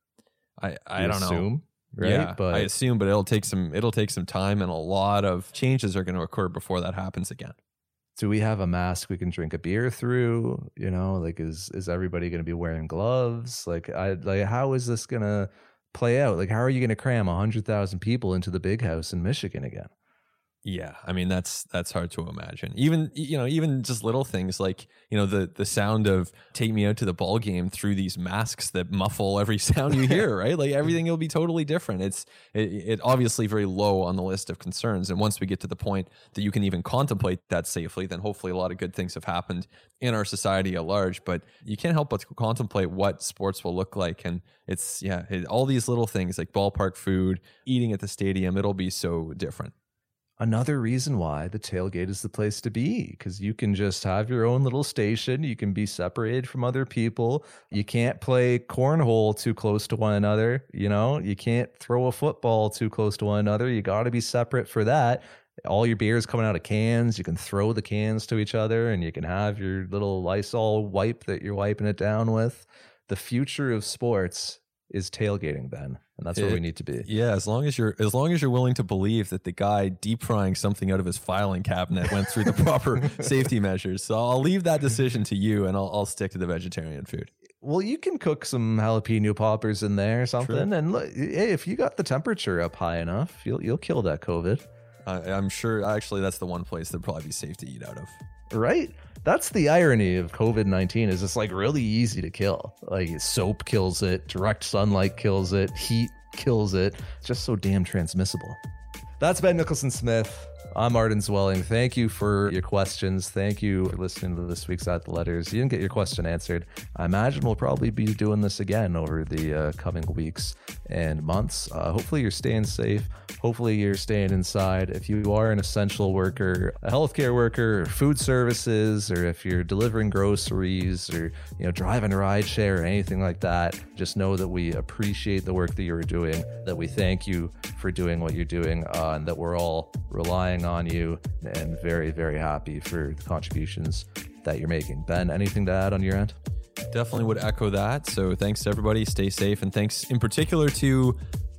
I, I you don't assume, know. Right? Yeah, but I assume, but it'll take some it'll take some time, and a lot of changes are going to occur before that happens again. Do we have a mask we can drink a beer through? You know, like is is everybody going to be wearing gloves? Like, I like how is this going to play out? Like, how are you going to cram a hundred thousand people into the big house in Michigan again? Yeah, I mean that's that's hard to imagine. Even you know, even just little things like you know the the sound of "Take Me Out to the Ball Game" through these masks that muffle every sound you hear, right? Like everything will be totally different. It's it, it obviously very low on the list of concerns. And once we get to the point that you can even contemplate that safely, then hopefully a lot of good things have happened in our society at large. But you can't help but to contemplate what sports will look like, and it's yeah, it, all these little things like ballpark food, eating at the stadium. It'll be so different. Another reason why the tailgate is the place to be, because you can just have your own little station. You can be separated from other people. You can't play cornhole too close to one another. You know, you can't throw a football too close to one another. You got to be separate for that. All your beers coming out of cans. You can throw the cans to each other, and you can have your little Lysol wipe that you're wiping it down with. The future of sports is tailgating, Ben, and that's where it, we need to be. Yeah, as long as you're as long as you're willing to believe that the guy deep frying something out of his filing cabinet went through the proper safety measures. So I'll leave that decision to you, and I'll, I'll stick to the vegetarian food. Well, you can cook some jalapeno poppers in there or something, True. and look, hey, if you got the temperature up high enough, you'll you'll kill that COVID. I, I'm sure. Actually, that's the one place that'd probably be safe to eat out of. Right? That's the irony of COVID nineteen is it's like really easy to kill. Like soap kills it, direct sunlight kills it, heat kills it. It's just so damn transmissible. That's Ben Nicholson Smith. I'm Arden Zwelling. Thank you for your questions. Thank you for listening to this week's At the Letters. You didn't get your question answered. I imagine we'll probably be doing this again over the uh, coming weeks and months. Uh, hopefully you're staying safe. Hopefully you're staying inside. If you are an essential worker, a healthcare worker, or food services, or if you're delivering groceries or you know driving a ride share or anything like that, just know that we appreciate the work that you're doing, that we thank you for doing what you're doing, uh, and that we're all relying on you and very, very happy for the contributions that you're making. Ben, anything to add on your end? Definitely would echo that. So thanks to everybody. Stay safe. And thanks in particular to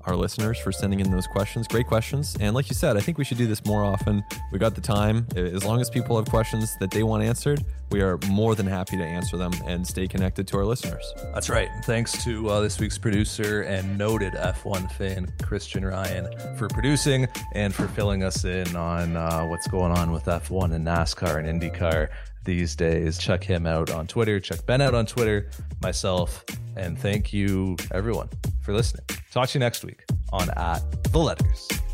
our listeners for sending in those questions. Great questions. And like you said, I think we should do this more often. We got the time. As long as people have questions that they want answered, we are more than happy to answer them and stay connected to our listeners. That's right. Thanks to uh, this week's producer and noted F one fan, Christian Ryan, for producing and for filling us in on uh, what's going on with F one and NASCAR and IndyCar these days. Check him out on Twitter. Check Ben out on Twitter, myself, and thank you, everyone, for listening. Talk to you next week on At The Letters.